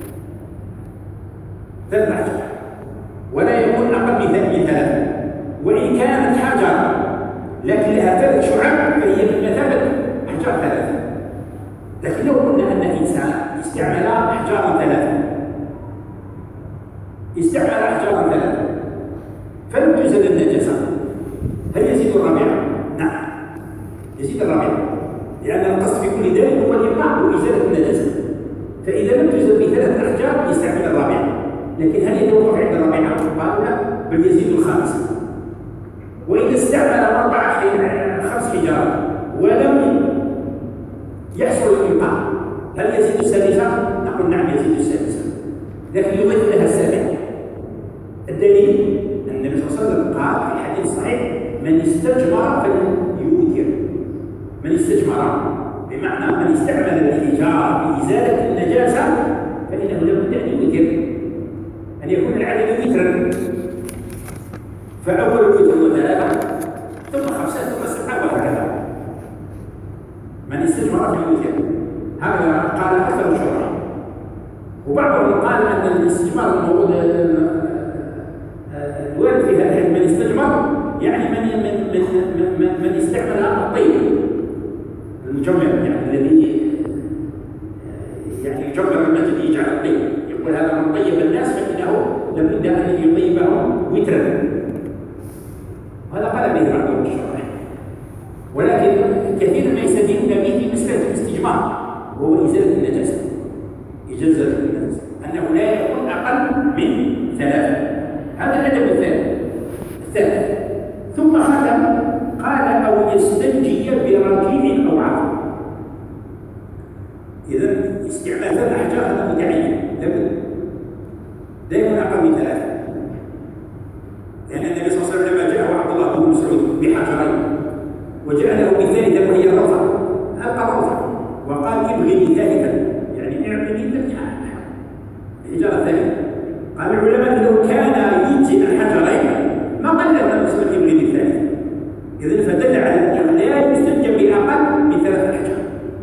ولا يكون أقل من 3. وإن كانت حجر لكن لها 3 شعب فهي بمثابة أحجار 3. لكن لو قلنا أن إنسان استعمل أحجار 3 فلم تزل النجاسة، هل يزيد الرابعة؟ نعم، يزيد الرابعة، لأن القصد في كل ذلك هو الإنقاء وإزالة النجاسة. فإذا لم تزل ب3 أحجار يستعمل الرابعة. لكن هل يتوقف عند الرابعة؟ قالوا لا، بل يزيد الخامسة. وإذا استعمل 5 حجارات ولم يحصل الإنقاء هل يزيد السادسة؟ نقول نعم يزيد السادسة، لكن يضيف لها السابعة. الدليل أن النبي صلى الله عليه وسلم قال في الحديث الصحيح: من استجمر فليوتر. من استجمر بمعنى من استعمل الحجارة بإزالة النجاسة فإنه لابد أن يوتر، أن يكون العدد وترا. فأول الوتر 3 ثم 5 ثم 7 وهكذا. من استجمر فليوتر، هذا قال أكثر الشرع. وبعضهم قال أن الاستجمار الموضوع الوارد في هذا من استجمر يعني من استعمل الطيب المجمر، يعني الذي يعني يجمر المسجد يجعل الطيب، يقول هذا من طيب الناس فإنه لابد أن يطيبهم وترا. هذا قال به بعض الشرع، ولكن كثير ما يستدين اهتم به في مسألة الاستجمار، وهو إزالة النجاسة. أنه لا يكون أقل من 3. هذا الأدب الثالث. ثم ختم قال: أو يستنجي برجيع أو عظم. إذا استعمال 3 أحجار هذا متعين، لا يكون أقل من 3. لأن النبي صلى الله عليه وسلم لما جاءه عبد الله بن مسعود بحجرين وجاء له بالثالثة وهي الروضة، ألقى الروضة وقال: ابغني ثالثا، يعني اعطني الحجارة الثالثة. قال العلماء: لو كان يجزي الحجرين ما قال له النبي صلى الله عليه وسلم ابغني الثالثة. إذن فدل على أنه لا يستنجى بأقل من 3 أحجار.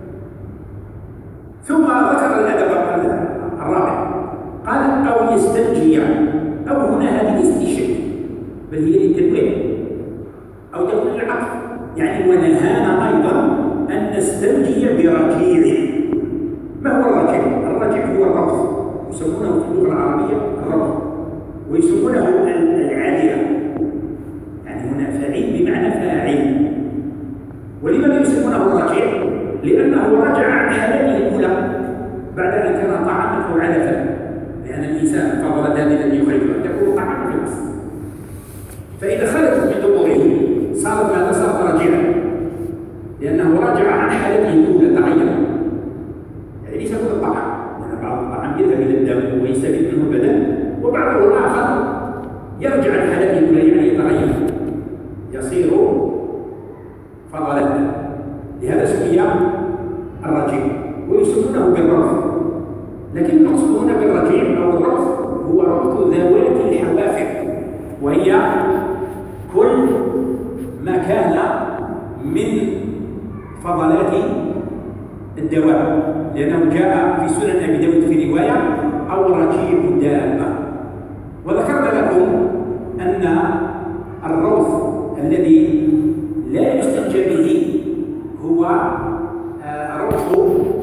ثم ذكر الأدب الرابع، قال: أو يستنجي، أو هنا هذه استشهاد بل هي للتنويع أو تكون العقل، يعني ونهانا أيضا أن نستنجي برجيع. ما هو الرجيع؟ الرجيع هو الروث، يسمونه في اللغة العربية الروث، ويسمونه العادية، يعني هنا فاعل بمعنى فاعل. ولماذا يسمونه الرجيع؟ لأنه رجع عن حالته الأولى بعد أن كان طعاما أو علفا، لأن الإنسان فضل ذلك الذي يخرجه أن تكون طعاما في الأصل، فإذا خرجت من دبره صارت ماذا؟ صارت رجيعا، لأنه رجع عن حالته الأولى، تغير. يعني ليس كل الطعام، لأن بعض الطعام يذهب إلى الدم ويستفيد منه البدن، وبعضه الآخر يرجع عن حالته الأولى، يعني يتغير، يصير فضلا. لهذا سمي الرجيع ويسمونه بالروث. لكن المقصود هنا بالرجيع أو الروث هو روث ذوات الحوافر، وهي كل ما كان من فضلات الدواب، لأنه جاء في سنن أبي داود في رواية: أو رجيع الدابة. وذكرنا لكم أن الروث الذي لا يستنجى به هو روث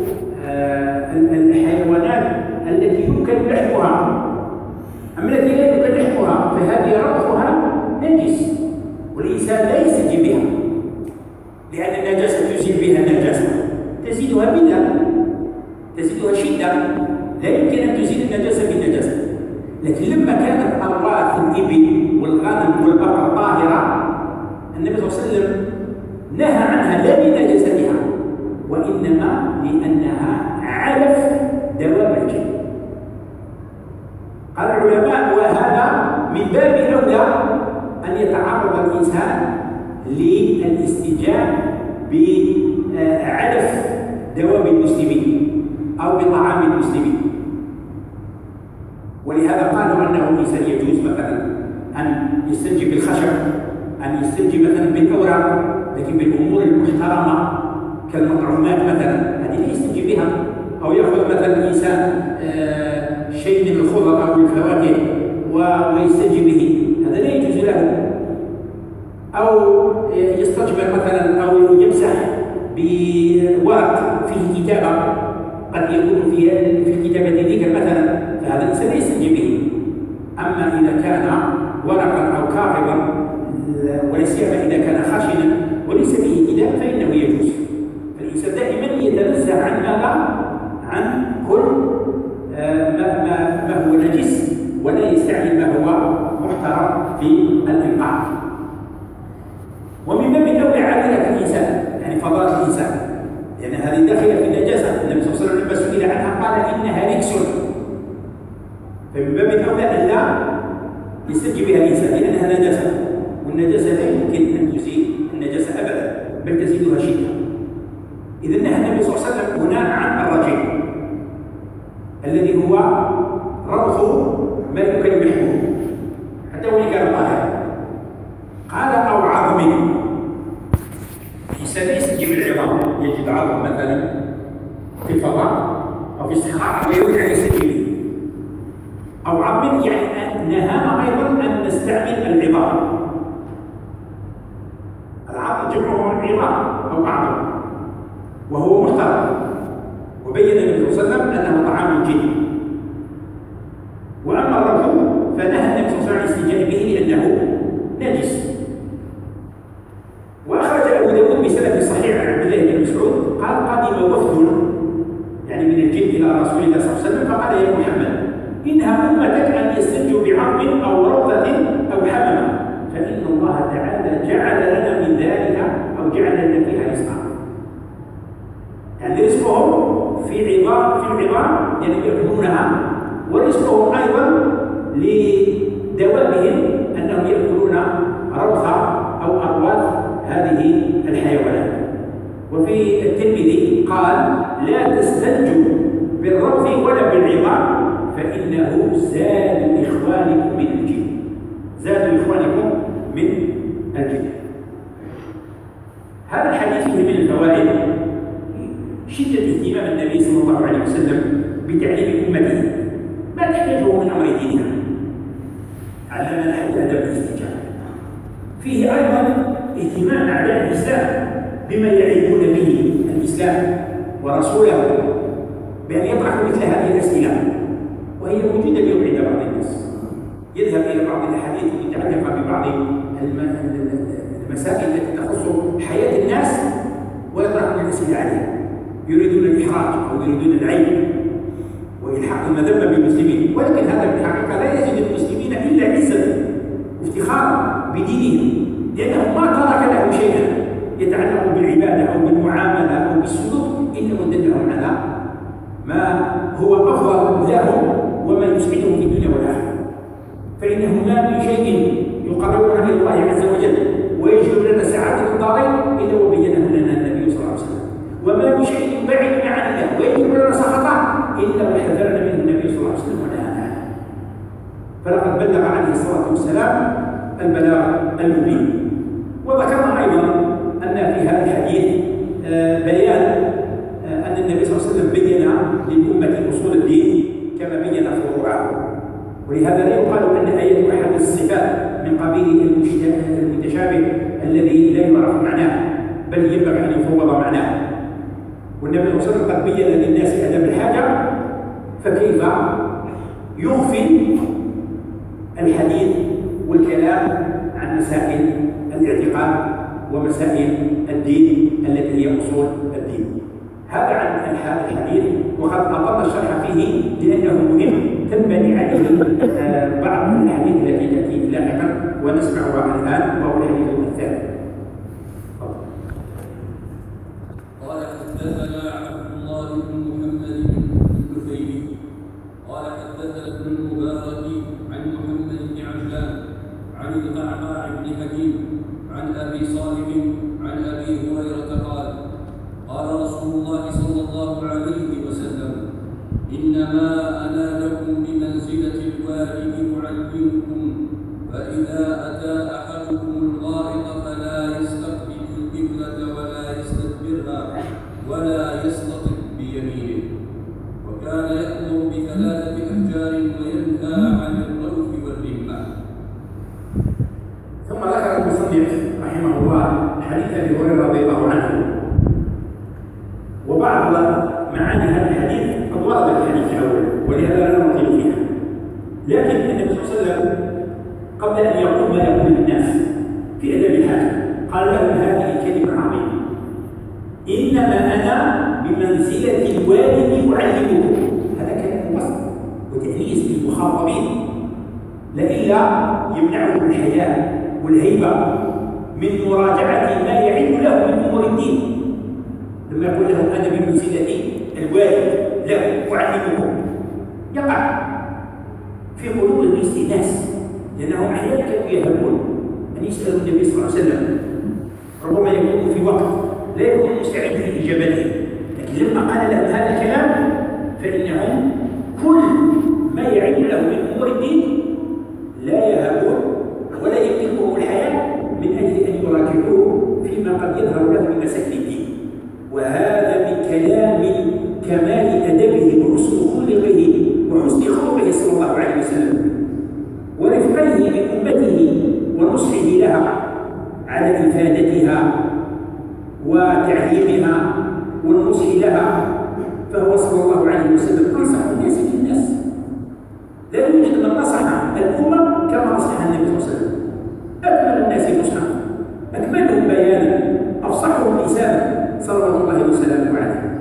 الحيوانات التي يمكن لحمها. أما التي لا يمكن لحمها فهذه روثها نجس، والإنسان لا يستنجي بها، لأن النجاسة تزيل بها النجاسة، تزيدها بدءا، تزيدها شدة، لا يمكن أن تزيل النجاسة بالنجاسة. لكن لما كانت أرواث الإبل والغنم والبقر طاهرة، النبي صلى الله عليه وسلم نهى عنها لا لنجاستها وإنما لأنها علف دواب الجن. قال العلماء: وهذا من باب أولى أن يتعرض الإنسان للاستنجاء بعلف دواب المسلمين أو بطعام المسلمين. ولهذا قالوا أنه الإنسان يجوز مثلا أن يستنجي بالخشب، أن يستنجي مثلا بالأوراق، لكن بالأمور المحترمة كالمطعومات مثلا هذه لا يستنجي بها. أو يأخذ مثلا الإنسان شيء من الخضر أو الفواكه ويستنجي به، هذا لا يجوز له. أو يستجمر مثلا أو يمسح بورق فيه كتابة، قد يكون في الكتابة ذكر مثلا، فهذا الإنسان لا يستنجي به. أما إذا كان ورقا أو كاغبا، ولا سيما إذا كان خشنا وليس فيه كتاب، فإنه يجوز. فالإنسان دائما يتنزه عن ماذا؟ عن كل ما هو نجس، ولا يستعمل ما هو محترم في الإنقاذ. ومن باب أولى عادلة الإنسان، يعني فضلات الإنسان، لأن هذه داخلة في النجاسة. النبي صلى الله عليه وسلم لما سئل عنها قال: إنها رجس. فمن باب أولى أن لا يستنجي بها الإنسان، لأنها نجاسة، والنجاسة لا يمكن أن تزيل النجاسة أبدا، بل تزيدها شدة. إذن نهى النبي صلى الله عليه وسلم هنا عن الرجيع الذي هو روث ما يمكن لحمه حتى وإن كان طاهرا. قال: أو عظم. الإنسان لا يستنجي بالعظام، يجد عظم مثلا في الفضاء أو في الصحراء ويريد أن يستنجي به. أو عظم يعني نهانا أيضا أن نستعمل العظام. العظم جمعه عظام أو عظم، وهو محترم، وبين النبي صلى الله عليه وسلم أنه طعام جيد. وأما الرجل فنهى النبي صلى الله عليه وسلم عن الاستنجاء به لأنه نجس. وأخرج أبو داود بسند صحيح عن عبد الله بن مسعود إلى رسول الله صلى الله عليه وسلم فقال: يا محمد، إنها أمتك أن يستنجوا بعظم أو روضة أو حممة، فإن الله تعالى جعل لنا من ذلك أو جعل لنا فيها رزقا. يعني رزقهم في العظام يعني يأكلونها، ورزقهم أيضا لدوابهم أنهم يأكلون روثا أو أرواث هذه الحيوانات. وفي الترمذي قال: لا تستنجوا بالروث ولا بالعظام فإنه زاد إخوانكم من الجن. زاد إخوانكم من الجن. هذا الحديث فيه من الفوائد شدة اهتمام النبي صلى الله عليه وسلم بتعليم أمته ما تحتاجه من أمر دينها. علمنا الأدب الاستجابة. فيه أيضا اهتمام أعداء الإسلام بما يعيبون به الإسلام ورسوله بأن يطرحوا مثل هذه الأسئلة، وهي موجودة اليوم عند بعض الناس. يذهب إلى بعض الأحاديث المتعلقة ببعض المسائل التي تخص حياة الناس ويطرحون الأسئلة عليها، يريدون الإحراج أو يريدون العيب وإلحاق المذمة بالمسلمين، ولكن هذا في الحقيقة لا يزيد المسلمين إلا عزة وافتخارا بدينهم، لأنه ما ترك له شيئا يتعلق بالعبادة أو بالمعاملة أو بالسلوك إلا ودلهم على ما هو أفضل لهم وما يسعدهم في الدنيا والآخرة. فإنه ما من شيء يقربنا إلى الله عز وجل ويجلب لنا سعادة الدارين إلا وبينه لنا النبي صلى الله عليه وسلم، وما من شيء يبعدنا عن الله ويجلب لنا سخطه إلا وحذرنا منه النبي صلى الله عليه وسلم ونهانا عنه. فلقد بلغ عليه الصلاة والسلام البلاغ المبين. وذكرنا أيضا أن في هذا الحديث بيان أن النبي صلى الله عليه وسلم بين للأمة أصول الدين كما بين فروعه، ولهذا لا يقال أن آية أحد الصفات من قبيل المتشابه الذي لا يعرف معناه، بل ينبغي أن يفوض معناه. والنبي صلى الله عليه وسلم قد بين للناس أدب الحاجة، فكيف يغفل الحديث والكلام عن مسائل الاعتقاد ومسائل الدين التي هي أصول الدين. هذا عن هذا الحديث، وقد أطلنا الشرح فيه لأنه مهم تنبني عليه بعض الأحاديث التي تأتي لاحقا ونسمعها الآن، وهو الحديث الثاني. قال: حدثنا عبد الله بن محمد بن كثير قال: حدثنا ابن المبارك عن محمد بن عجلان عن القعقاع بن حكيم عن أبي صالح عن أبي هريرة قال: قال رسول الله صلى الله عليه وسلم: إنما أنا لكم بمنزلة الوالد أعلمكم، فإذا أتى أحدكم الغائط فلا يستقبل القبلة ولا يستدبرها ولا يستطب بيمينه، وكان يأمر بثلاثة أحجار وينهى عن الروث والرمة. ثم ذكر المصنف رحمه الله حديث أبي هريرة رضي الله عنه، وبعض معاني هذا الحديث قد ورد في الحديث الأول ولهذا لا نطيل فيها. لكن النبي صلى الله عليه وسلم قبل أن يقول ما يقول للناس في أدب الحاجة قال لهم هذه الكلمة عظيمة: إنما أنا بمنزلة الوالد أعلمكم. هذا كلام وصف وتأنيس بالمخاطبين، لئلا يمنعهم الحياء والهيبة من مراجعة ما يعد له من أمور الدين. لما يقول لهم أنا بمنزلة الوالد له أعلمكم، يقع في قلوبهم الاستئناس، لأنهم أحيانا كانوا يهمون أن يسألوا النبي صلى الله عليه وسلم، ربما يكون في وقت لا يكون مستعد لإجابته، لكن لما قال لهم هذا الكلام فإنهم كل ما يعد له من أمور الدين لا يهابون ولا يملكهم الحياة من أجل أن يراجعوه فيما قد يظهر له من مسائل الدين. وهذا من كلام كمال أدبه وحسن خلقه وحسن خلقه صلى الله عليه وسلم ورفقه بأمته ونصحه لها على إفادتها وتعليمها والنصح لها. فهو صلى الله عليه وسلم أنصح الناس بالناس، لا يوجد من نصح الأمة كما نصح النبي صلى الله عليه وسلم. أكمل الناس نصحا، أكملهم بيانا، أفصحهم لسانا صلوات الله وسلامه عليه.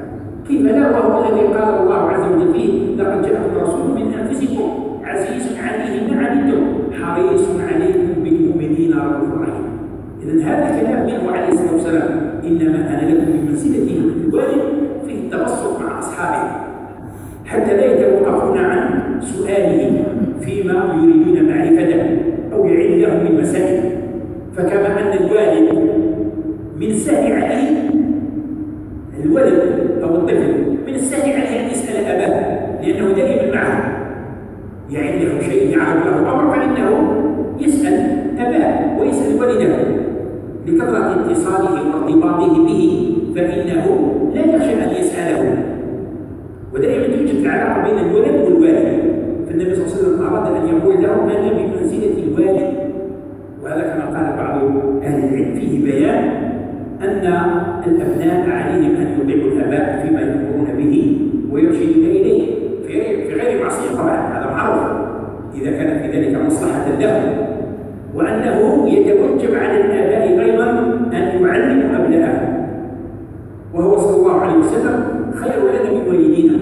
كيف لا وهو الذي قال الله عز وجل فيه لقد جاءكم رسول من أنفسكم عزيز عليه ما عنتم حريص عليكم بالمؤمنين رؤوف رحيم. إذن هذا كلام منه عليه الصلاة والسلام إنما أنا لكم بمنزلته الوالد فيه التبسط مع أصحابه حتى لا يتوقفون عن سؤاله فيما يريدون معرفته أو يعين لهم من مسائل. فكما أن الوالد من السهل عليه الولد أو الطفل من السهل عليه أن يسأل أباه لأنه دائما معه يعني له شيء يعرض له أمر فإنه يسأل أباه ويسأل والده لكثرة اتصاله وارتباطه به فإنه لا يخشى أن يسأله. ودائما توجد العلاقة بين الولد والوالد فالنبي صلى الله عليه وسلم أراد أن يقول له أنا بمنزلة الوالد. وهذا كما قال بعض أهل العلم فيه بيان أن الأبناء عليهم أن يطيعوا الآباء فيما يأمرون به ويرشدون إليه في غير معصية طبعا هذا معروف إذا كان في ذلك مصلحة لهم وأنه يتوجب على الآباء أيضا أن يعلموا أبنائهم وهو صلى الله عليه وسلم خير لنا من والدينا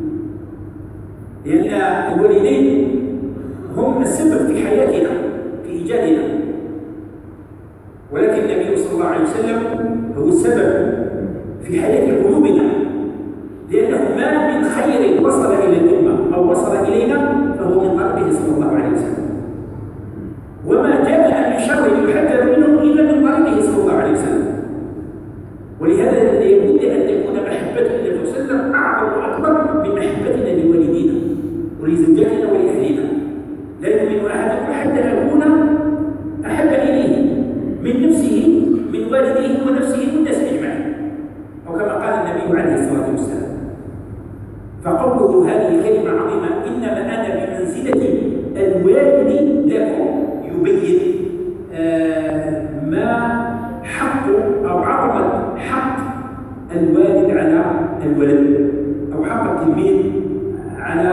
لأن الوالدين هم السبب في حياتنا في إيجادنا ولكن النبي صلى الله عليه وسلم هو السبب في حياة قلوبنا لأنه ما من خير وصل إلى الأمة أو وصل إلينا فهو من قلبه صلى الله عليه وسلم وما جاء من شر يحذر منه إلا من قلبه صلى الله عليه وسلم. ولهذا لابد أن تكون محبتنا للنبي صلى الله عليه وسلم أعظم وأكبر من محبتنا لوالدينا ولزوجاتنا ولأهلنا. لا يؤمن أحدكم حتى أكون أحب إليه من نفسه من والديه ونفسه والناس أجمعين أو كما قال النبي عليه الصلاة والسلام. فقوله هذه كلمة عظيمة إنما أنا بمنزلة الوالد لكم يبين ما حق أو عظمة حق الوالد على الولد أو حق التلميذ على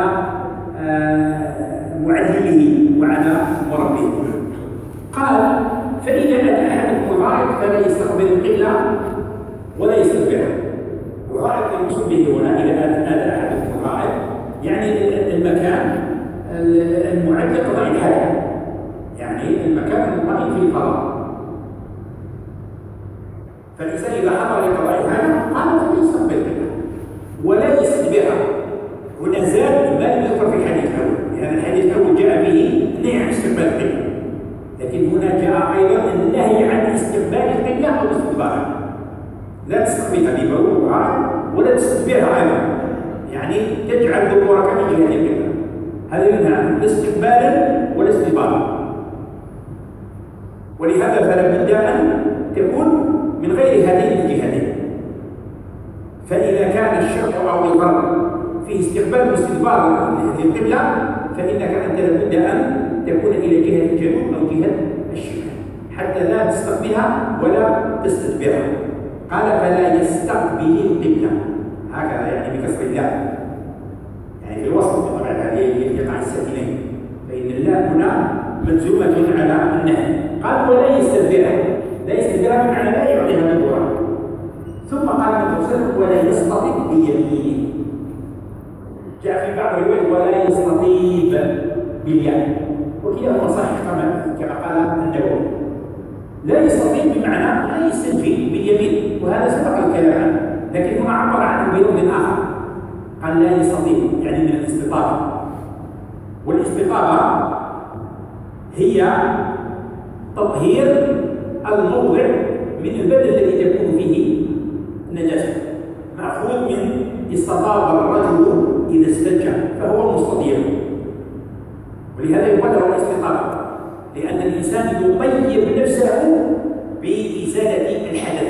معلمه وعلى مربيه. قال فإذا أتى أحدكم الغائط فلا يستقبل القبلة ولا يستدبرها. الغائط المقصود به هنا إذا أتى أحدكم الغائط يعني المكان المعد لقضاء الحاجة يعني المكان المطمئن في الفضاء. فالإنسان إذا حضر لقضاء الحاجة قال فليستقبل القبلة ولا يستدبرها. هنا زاد ما لم يذكر في الحديث الأول لأن الحديث الأول جاء به نهي عن استقبال القبلة لكن هنا جاء أيضا النهي عن استقبال القبلة أو استدبارها. لا تستقبلها بموضوعها ولا تستدبرها أيضا يعني تجعل دبورك من جهة القبلة. هذا ينهى عن استقبالا ولا استدبارا. ولهذا فلا بد أن تكون من غير هذين الجهتين. فإذا كان الشرع أو الغرب في استقبال واستدبار للقبلة فإنك أنت لابد أن تكون إلى جهة الجنوب أو جهة الشمال حتى لا تستقبلها ولا تستدبرها. قال فلا يستقبل القبلة هكذا يعني بكسر اللام يعني في الوسط طبعا هذه يقع الساكنين فإن اللام هنا مجزومة على النهي. قال ولا يستدبرها لا يستدبرها بمعنى لا يعطيها دبورها. ثم قال النبي صلى الله عليه وسلم ولا يستطيب بيمينه. جاء في بعض الروايات ولا يستطيب باليمين وكلاهما صحيح كما قال النووي. لا يستطيب بمعنى لا يستنجي باليمين وهذا سبق الكلام عنه لكن هو عبر عنه بلفظ آخر قال لا يستطيب يعني من الاستطابة. والاستطابة هي تطهير الموضع من البدن الذي تكون فيه النجاسة مأخوذ من استطاب الرجل إذا استنجى فهو مستطيب ولهذا يقال له الاستطابة لأن الإنسان يطيب نفسه بإزالة الحدث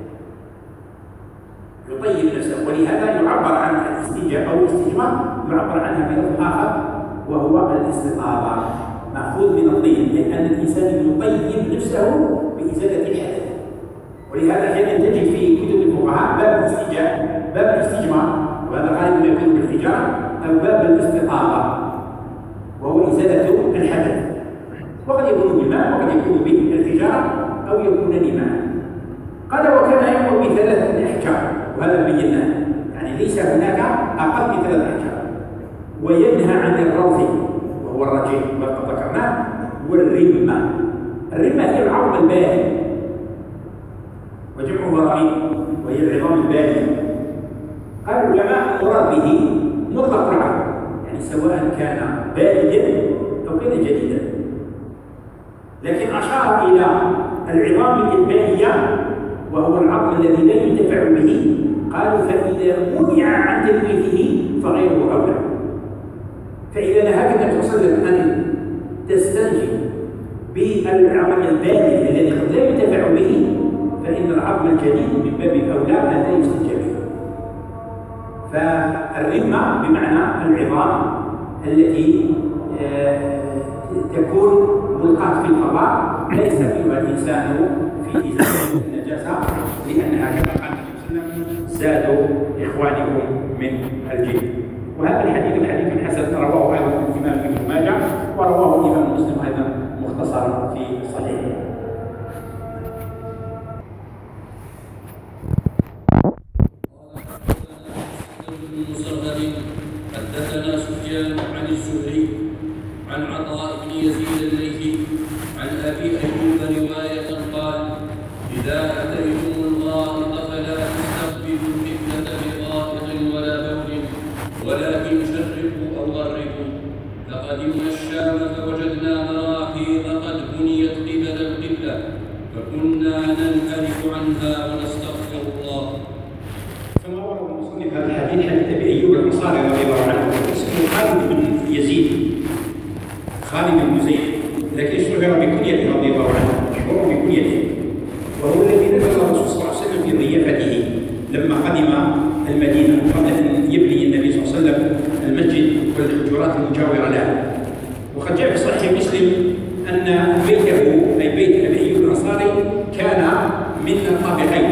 يطيب نفسه. ولهذا يعبر عن الاستنجاء أو الاستجمار يعبر عنها بلفظ آخر وهو الاستطابة مأخوذ من الطين لأن الإنسان يطيب نفسه بإزالة الحدث. ولهذا أحيانا تجد في كتب الفقهاء باب الاستنجاء باب الاستجمار وهذا غالبا يكون بالحجارة أو باب الاستطابة وهو إزالة الحدث وقد يكون بالماء وقد يكون بالحجارة أو يكونان معا. قال وكان يأمر بثلاثة أحكام وهذا بيناه يعني وينهى عن الروث وهو الرجيم وقد ذكرناه، والرمة. الرمة هي العظم البالي وجمعه رميم، وهي العظام البالية. قال العلماء المراد به مطلق العظم، يعني سواء كان باليا أو كان جديدا، لكن أشار إلى العظام البالية وهو العظم الذي لا ينتفع به. قالوا فإذا منع عن تلويثه فغيره أولى. فإذا نهاك النبي صلى الله عليه وسلم أن تستنجي بالعظم البالي الذي قد لا ينتفع به، فإن العظم الجديد من باب الأولى لا يستنجى به. فالرمة بمعنى العظام التي تكون ملقاة في الفضاء لا يستخدمها الإنسان في إزالة النجاسة، لأنها كما قال النبي صلى الله عليه وسلم زادوا إخوانكم من الجن. وهذا الحديث حديث حسن رواه أيضا الإمام ابن ماجه، ورواه الإمام مسلم أيضا مختصرا في صحيحه. حدثنا سفيان عن الزهري عن عطاء بن يزيد الليثي عن ابي ايوب روايه قال: اذا اتيتم الغائط فلا تستقبلوا القبله بغائط ولا بول، ولكن شرقوا او غربوا. فقدمنا الشام فوجدنا مراحيض قد بنيت قبل القبله، فكنا ننحرف عنها ونستغفر الله. كما ورد المصنف هذا الحديث حديث ابي ايوب الانصاري رضي الله عنه، اسمه خالد بن يزيد، خالد بن زيد، لكن اشتهر بكنيته رضي الله عنه، مشهور بكنيته، وهو الذي نزل الرسول صلى الله عليه وسلم في ضيافته لما قدم المدينه قبل ان يبني النبي صلى الله عليه وسلم المسجد والحجرات المجاوره له. وقد جاء في صحيح مسلم ان بيته اي بيت ابي ايوب الانصاري كان من الطابقين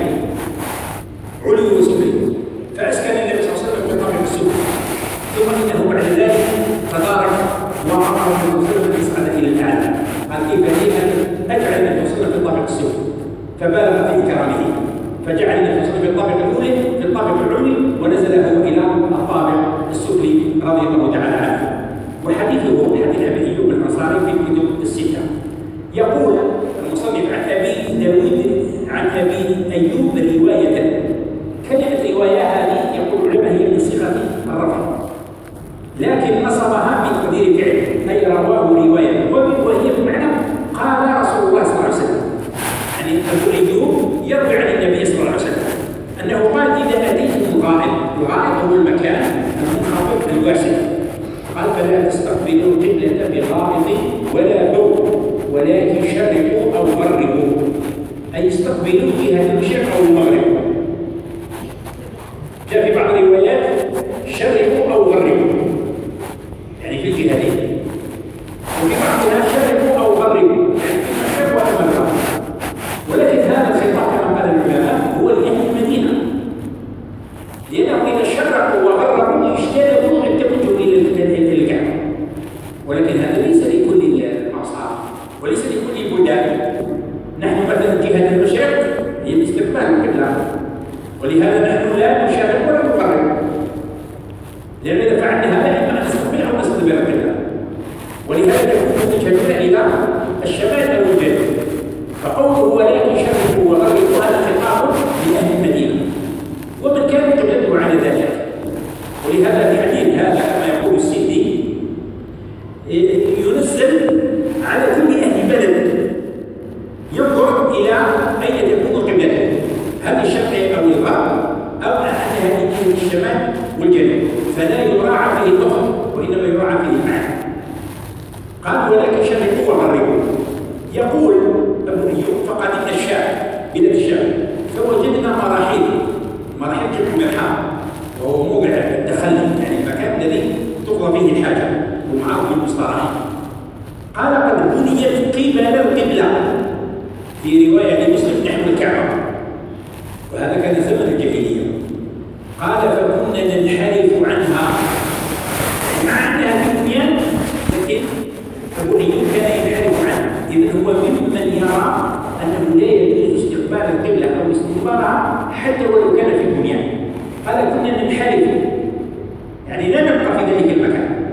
علو وسفلي، فاسكن النبي صلى الله عليه وسلم في الطابق السفلي، ثم انه بعد ذلك تدارك وامر النبي صلى الله عليه وسلم ان يصعد الى الاعلى. قال كيف لي ان اجعل النبي صلى الله عليه وسلم في الطابق السفلي، فبالغ في كرمه فجعل النبي صلى الله عليه وسلم في الطابق الاولى في الطابق العلوي ونزله الى الطابق السفلي رضي الله تعالى عنه. وحديثه حديث ابي ايوب الانصاري في الكتب السته. يقول المصنف عن ابي داود عن ابي ايوب روايه. كلمة رواية هذه يقول العلماء هي من صيغة الرفع، لكن نصبها من قدير فعل، أي رواه رواية، وهي بمعنى قال رسول الله صلى الله عليه وسلم. يعني أبو أيوب يروي عن النبي صلى الله عليه وسلم أنه قال: إذا أتيتم الغائط، الغائط هو المكان المنخفض الواسع، قال: فلا تستقبلوا القبلة بغائط ولا بول، ولكن شرقوا أو غربوا، أي استقبلوا جهة المشرق أو المغرب. جاء في بعض الروايات شرقوا أو غربوا، يعني في الجهتين، وفي بعضها شرقوا أو غربوا، يعني في المشرق والمغرب. ولكن هذا الخطاب كما قال العلماء هو لأهل المدينة، لأنهم إذا شرقوا وغربوا اجتنبوا التوجه إلى الكعبة، ولكن هذا ليس لكل الأمصار وليس لكل البلدان. نحن مثلا جهة المشرق هي باستقبال القبلة، ولهذا نحن لا نشارك ولا نقرب، لأن إذا فعلنا هذا إما أن نستقبل أو نستدبر القبلة، ولهذا يكون متجهون إلى الشمال أو الجنوب. فقوله ولكن شرقوا وغربوا هذا خطاب لأهل المدينة ومن كان قبلته على ذلك. ولهذا في حديث هذا كما يقول السندي ينزل على كل أهل بلد ينظر إلى أين تكون قبلته، هل الشرق أو الغرب أو أنها من الشمال والجنوب، فلا يراعى فيه اللغة وإنما يراعى فيه المعنى. قال: ولكن شرقوا وغربوا. يقول أبو أيوب: فقدمنا الشام، بلاد الشام، فوجدنا مراحيض جمع مرحاض، وهو موضع التخلي، يعني المكان الذي تقضى به الحاجة ومعه المصطلح. قال: قد بنيت قبل القبلة، في رواية مسلم نحو الكعبة، وهذا كان زمن الجاهلية. قال: فكنا ننحرف عنها، مع أنها في بنيان، لكن أبو أيوب كان ينحرف عنها، إذن هو ممن يرى أنه لا يجوز استقبال القبلة أو استدبارها حتى ولو كان في بنيان. قال: كنا ننحرف، يعني لا نبقى في ذلك المكان،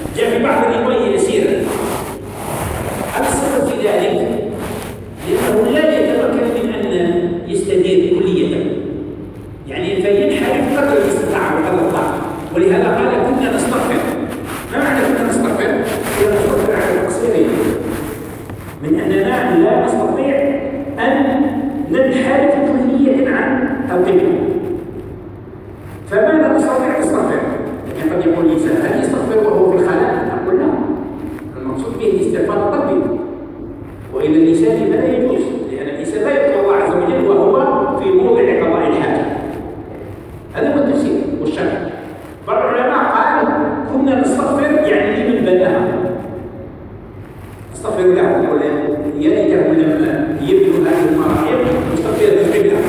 جاء في بعض الرواية يسيرا. السبب في ذلك لأنه لا يتمكن من أن يستدير كلية، يعني فينحرف قدر الاستطاعة وقدر الطاقة، ولهذا قال كنا نستغفر. ما معنى كنا نستغفر؟ كنا نستغفر على تقصيرنا من أننا لا نستطيع أن ننحرف كلية عن القبلة، فماذا نستطيع نستغفر؟ لكن قد يقول الإنسان هل يستغفر وهو في الخلاء؟ نقول لا، المقصود به الاستغفار القلبي، وإن الإنسان لا يجوز، لأن الإنسان لا يدعو الله عز وجل وهو في موضع قضاء الحاجة. هذا هو التفسير والشرح. بعض العلماء قال كنا نستغفر يعني لمن بناها، نستغفر له يقول يا ليته لم يبنوا هذه المراحل نستغفر القبلة.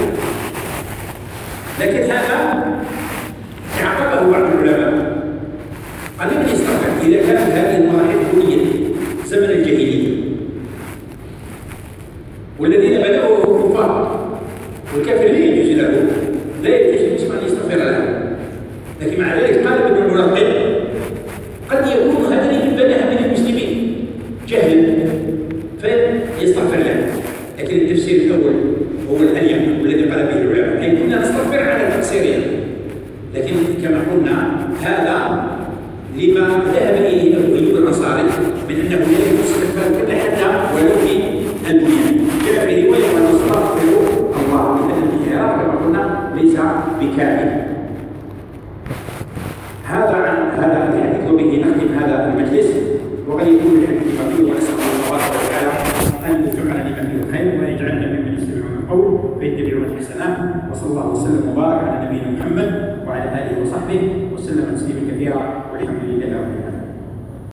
لكن هذا عقبه بعض العلماء قال لمن يستغفر إذا كانت هذه المراحل بنيت زمن الجاهلية والذين بدأوا الكفار، والكافر لا يجوز له، لا يجوز أن يستغفر له. لكن مع ذلك قال ابن الملقن قد يكون هذا من بناها من المسلمين جهل فيستغفر له، لكن التفسير الأول هو الأليم والذي قال به العلماء، أي كنا نستغفر على تقصيرنا. لكن كما قلنا هذا لما ذهب إليه أبو أيوب الأنصاري من أنه لا يجوز استغفار كل حتى ولو في البنيان. جاء في رواية أن نستغفر الله لأن الانحراف كما قلنا ليس بكامل. هذا الحديث وبه نختم هذا المجلس، وقد يكون الحديث خفيف، ونسأل الله تبارك وتعالى أن يجعلنا لما فيه الخير وأن يجعلنا ممن يستمعون القول فيتبعون الحسنات. وصلى الله وسلم وبارك على نبينا محمد وعلى آله وصحبه وسلم تسليما كثيرا.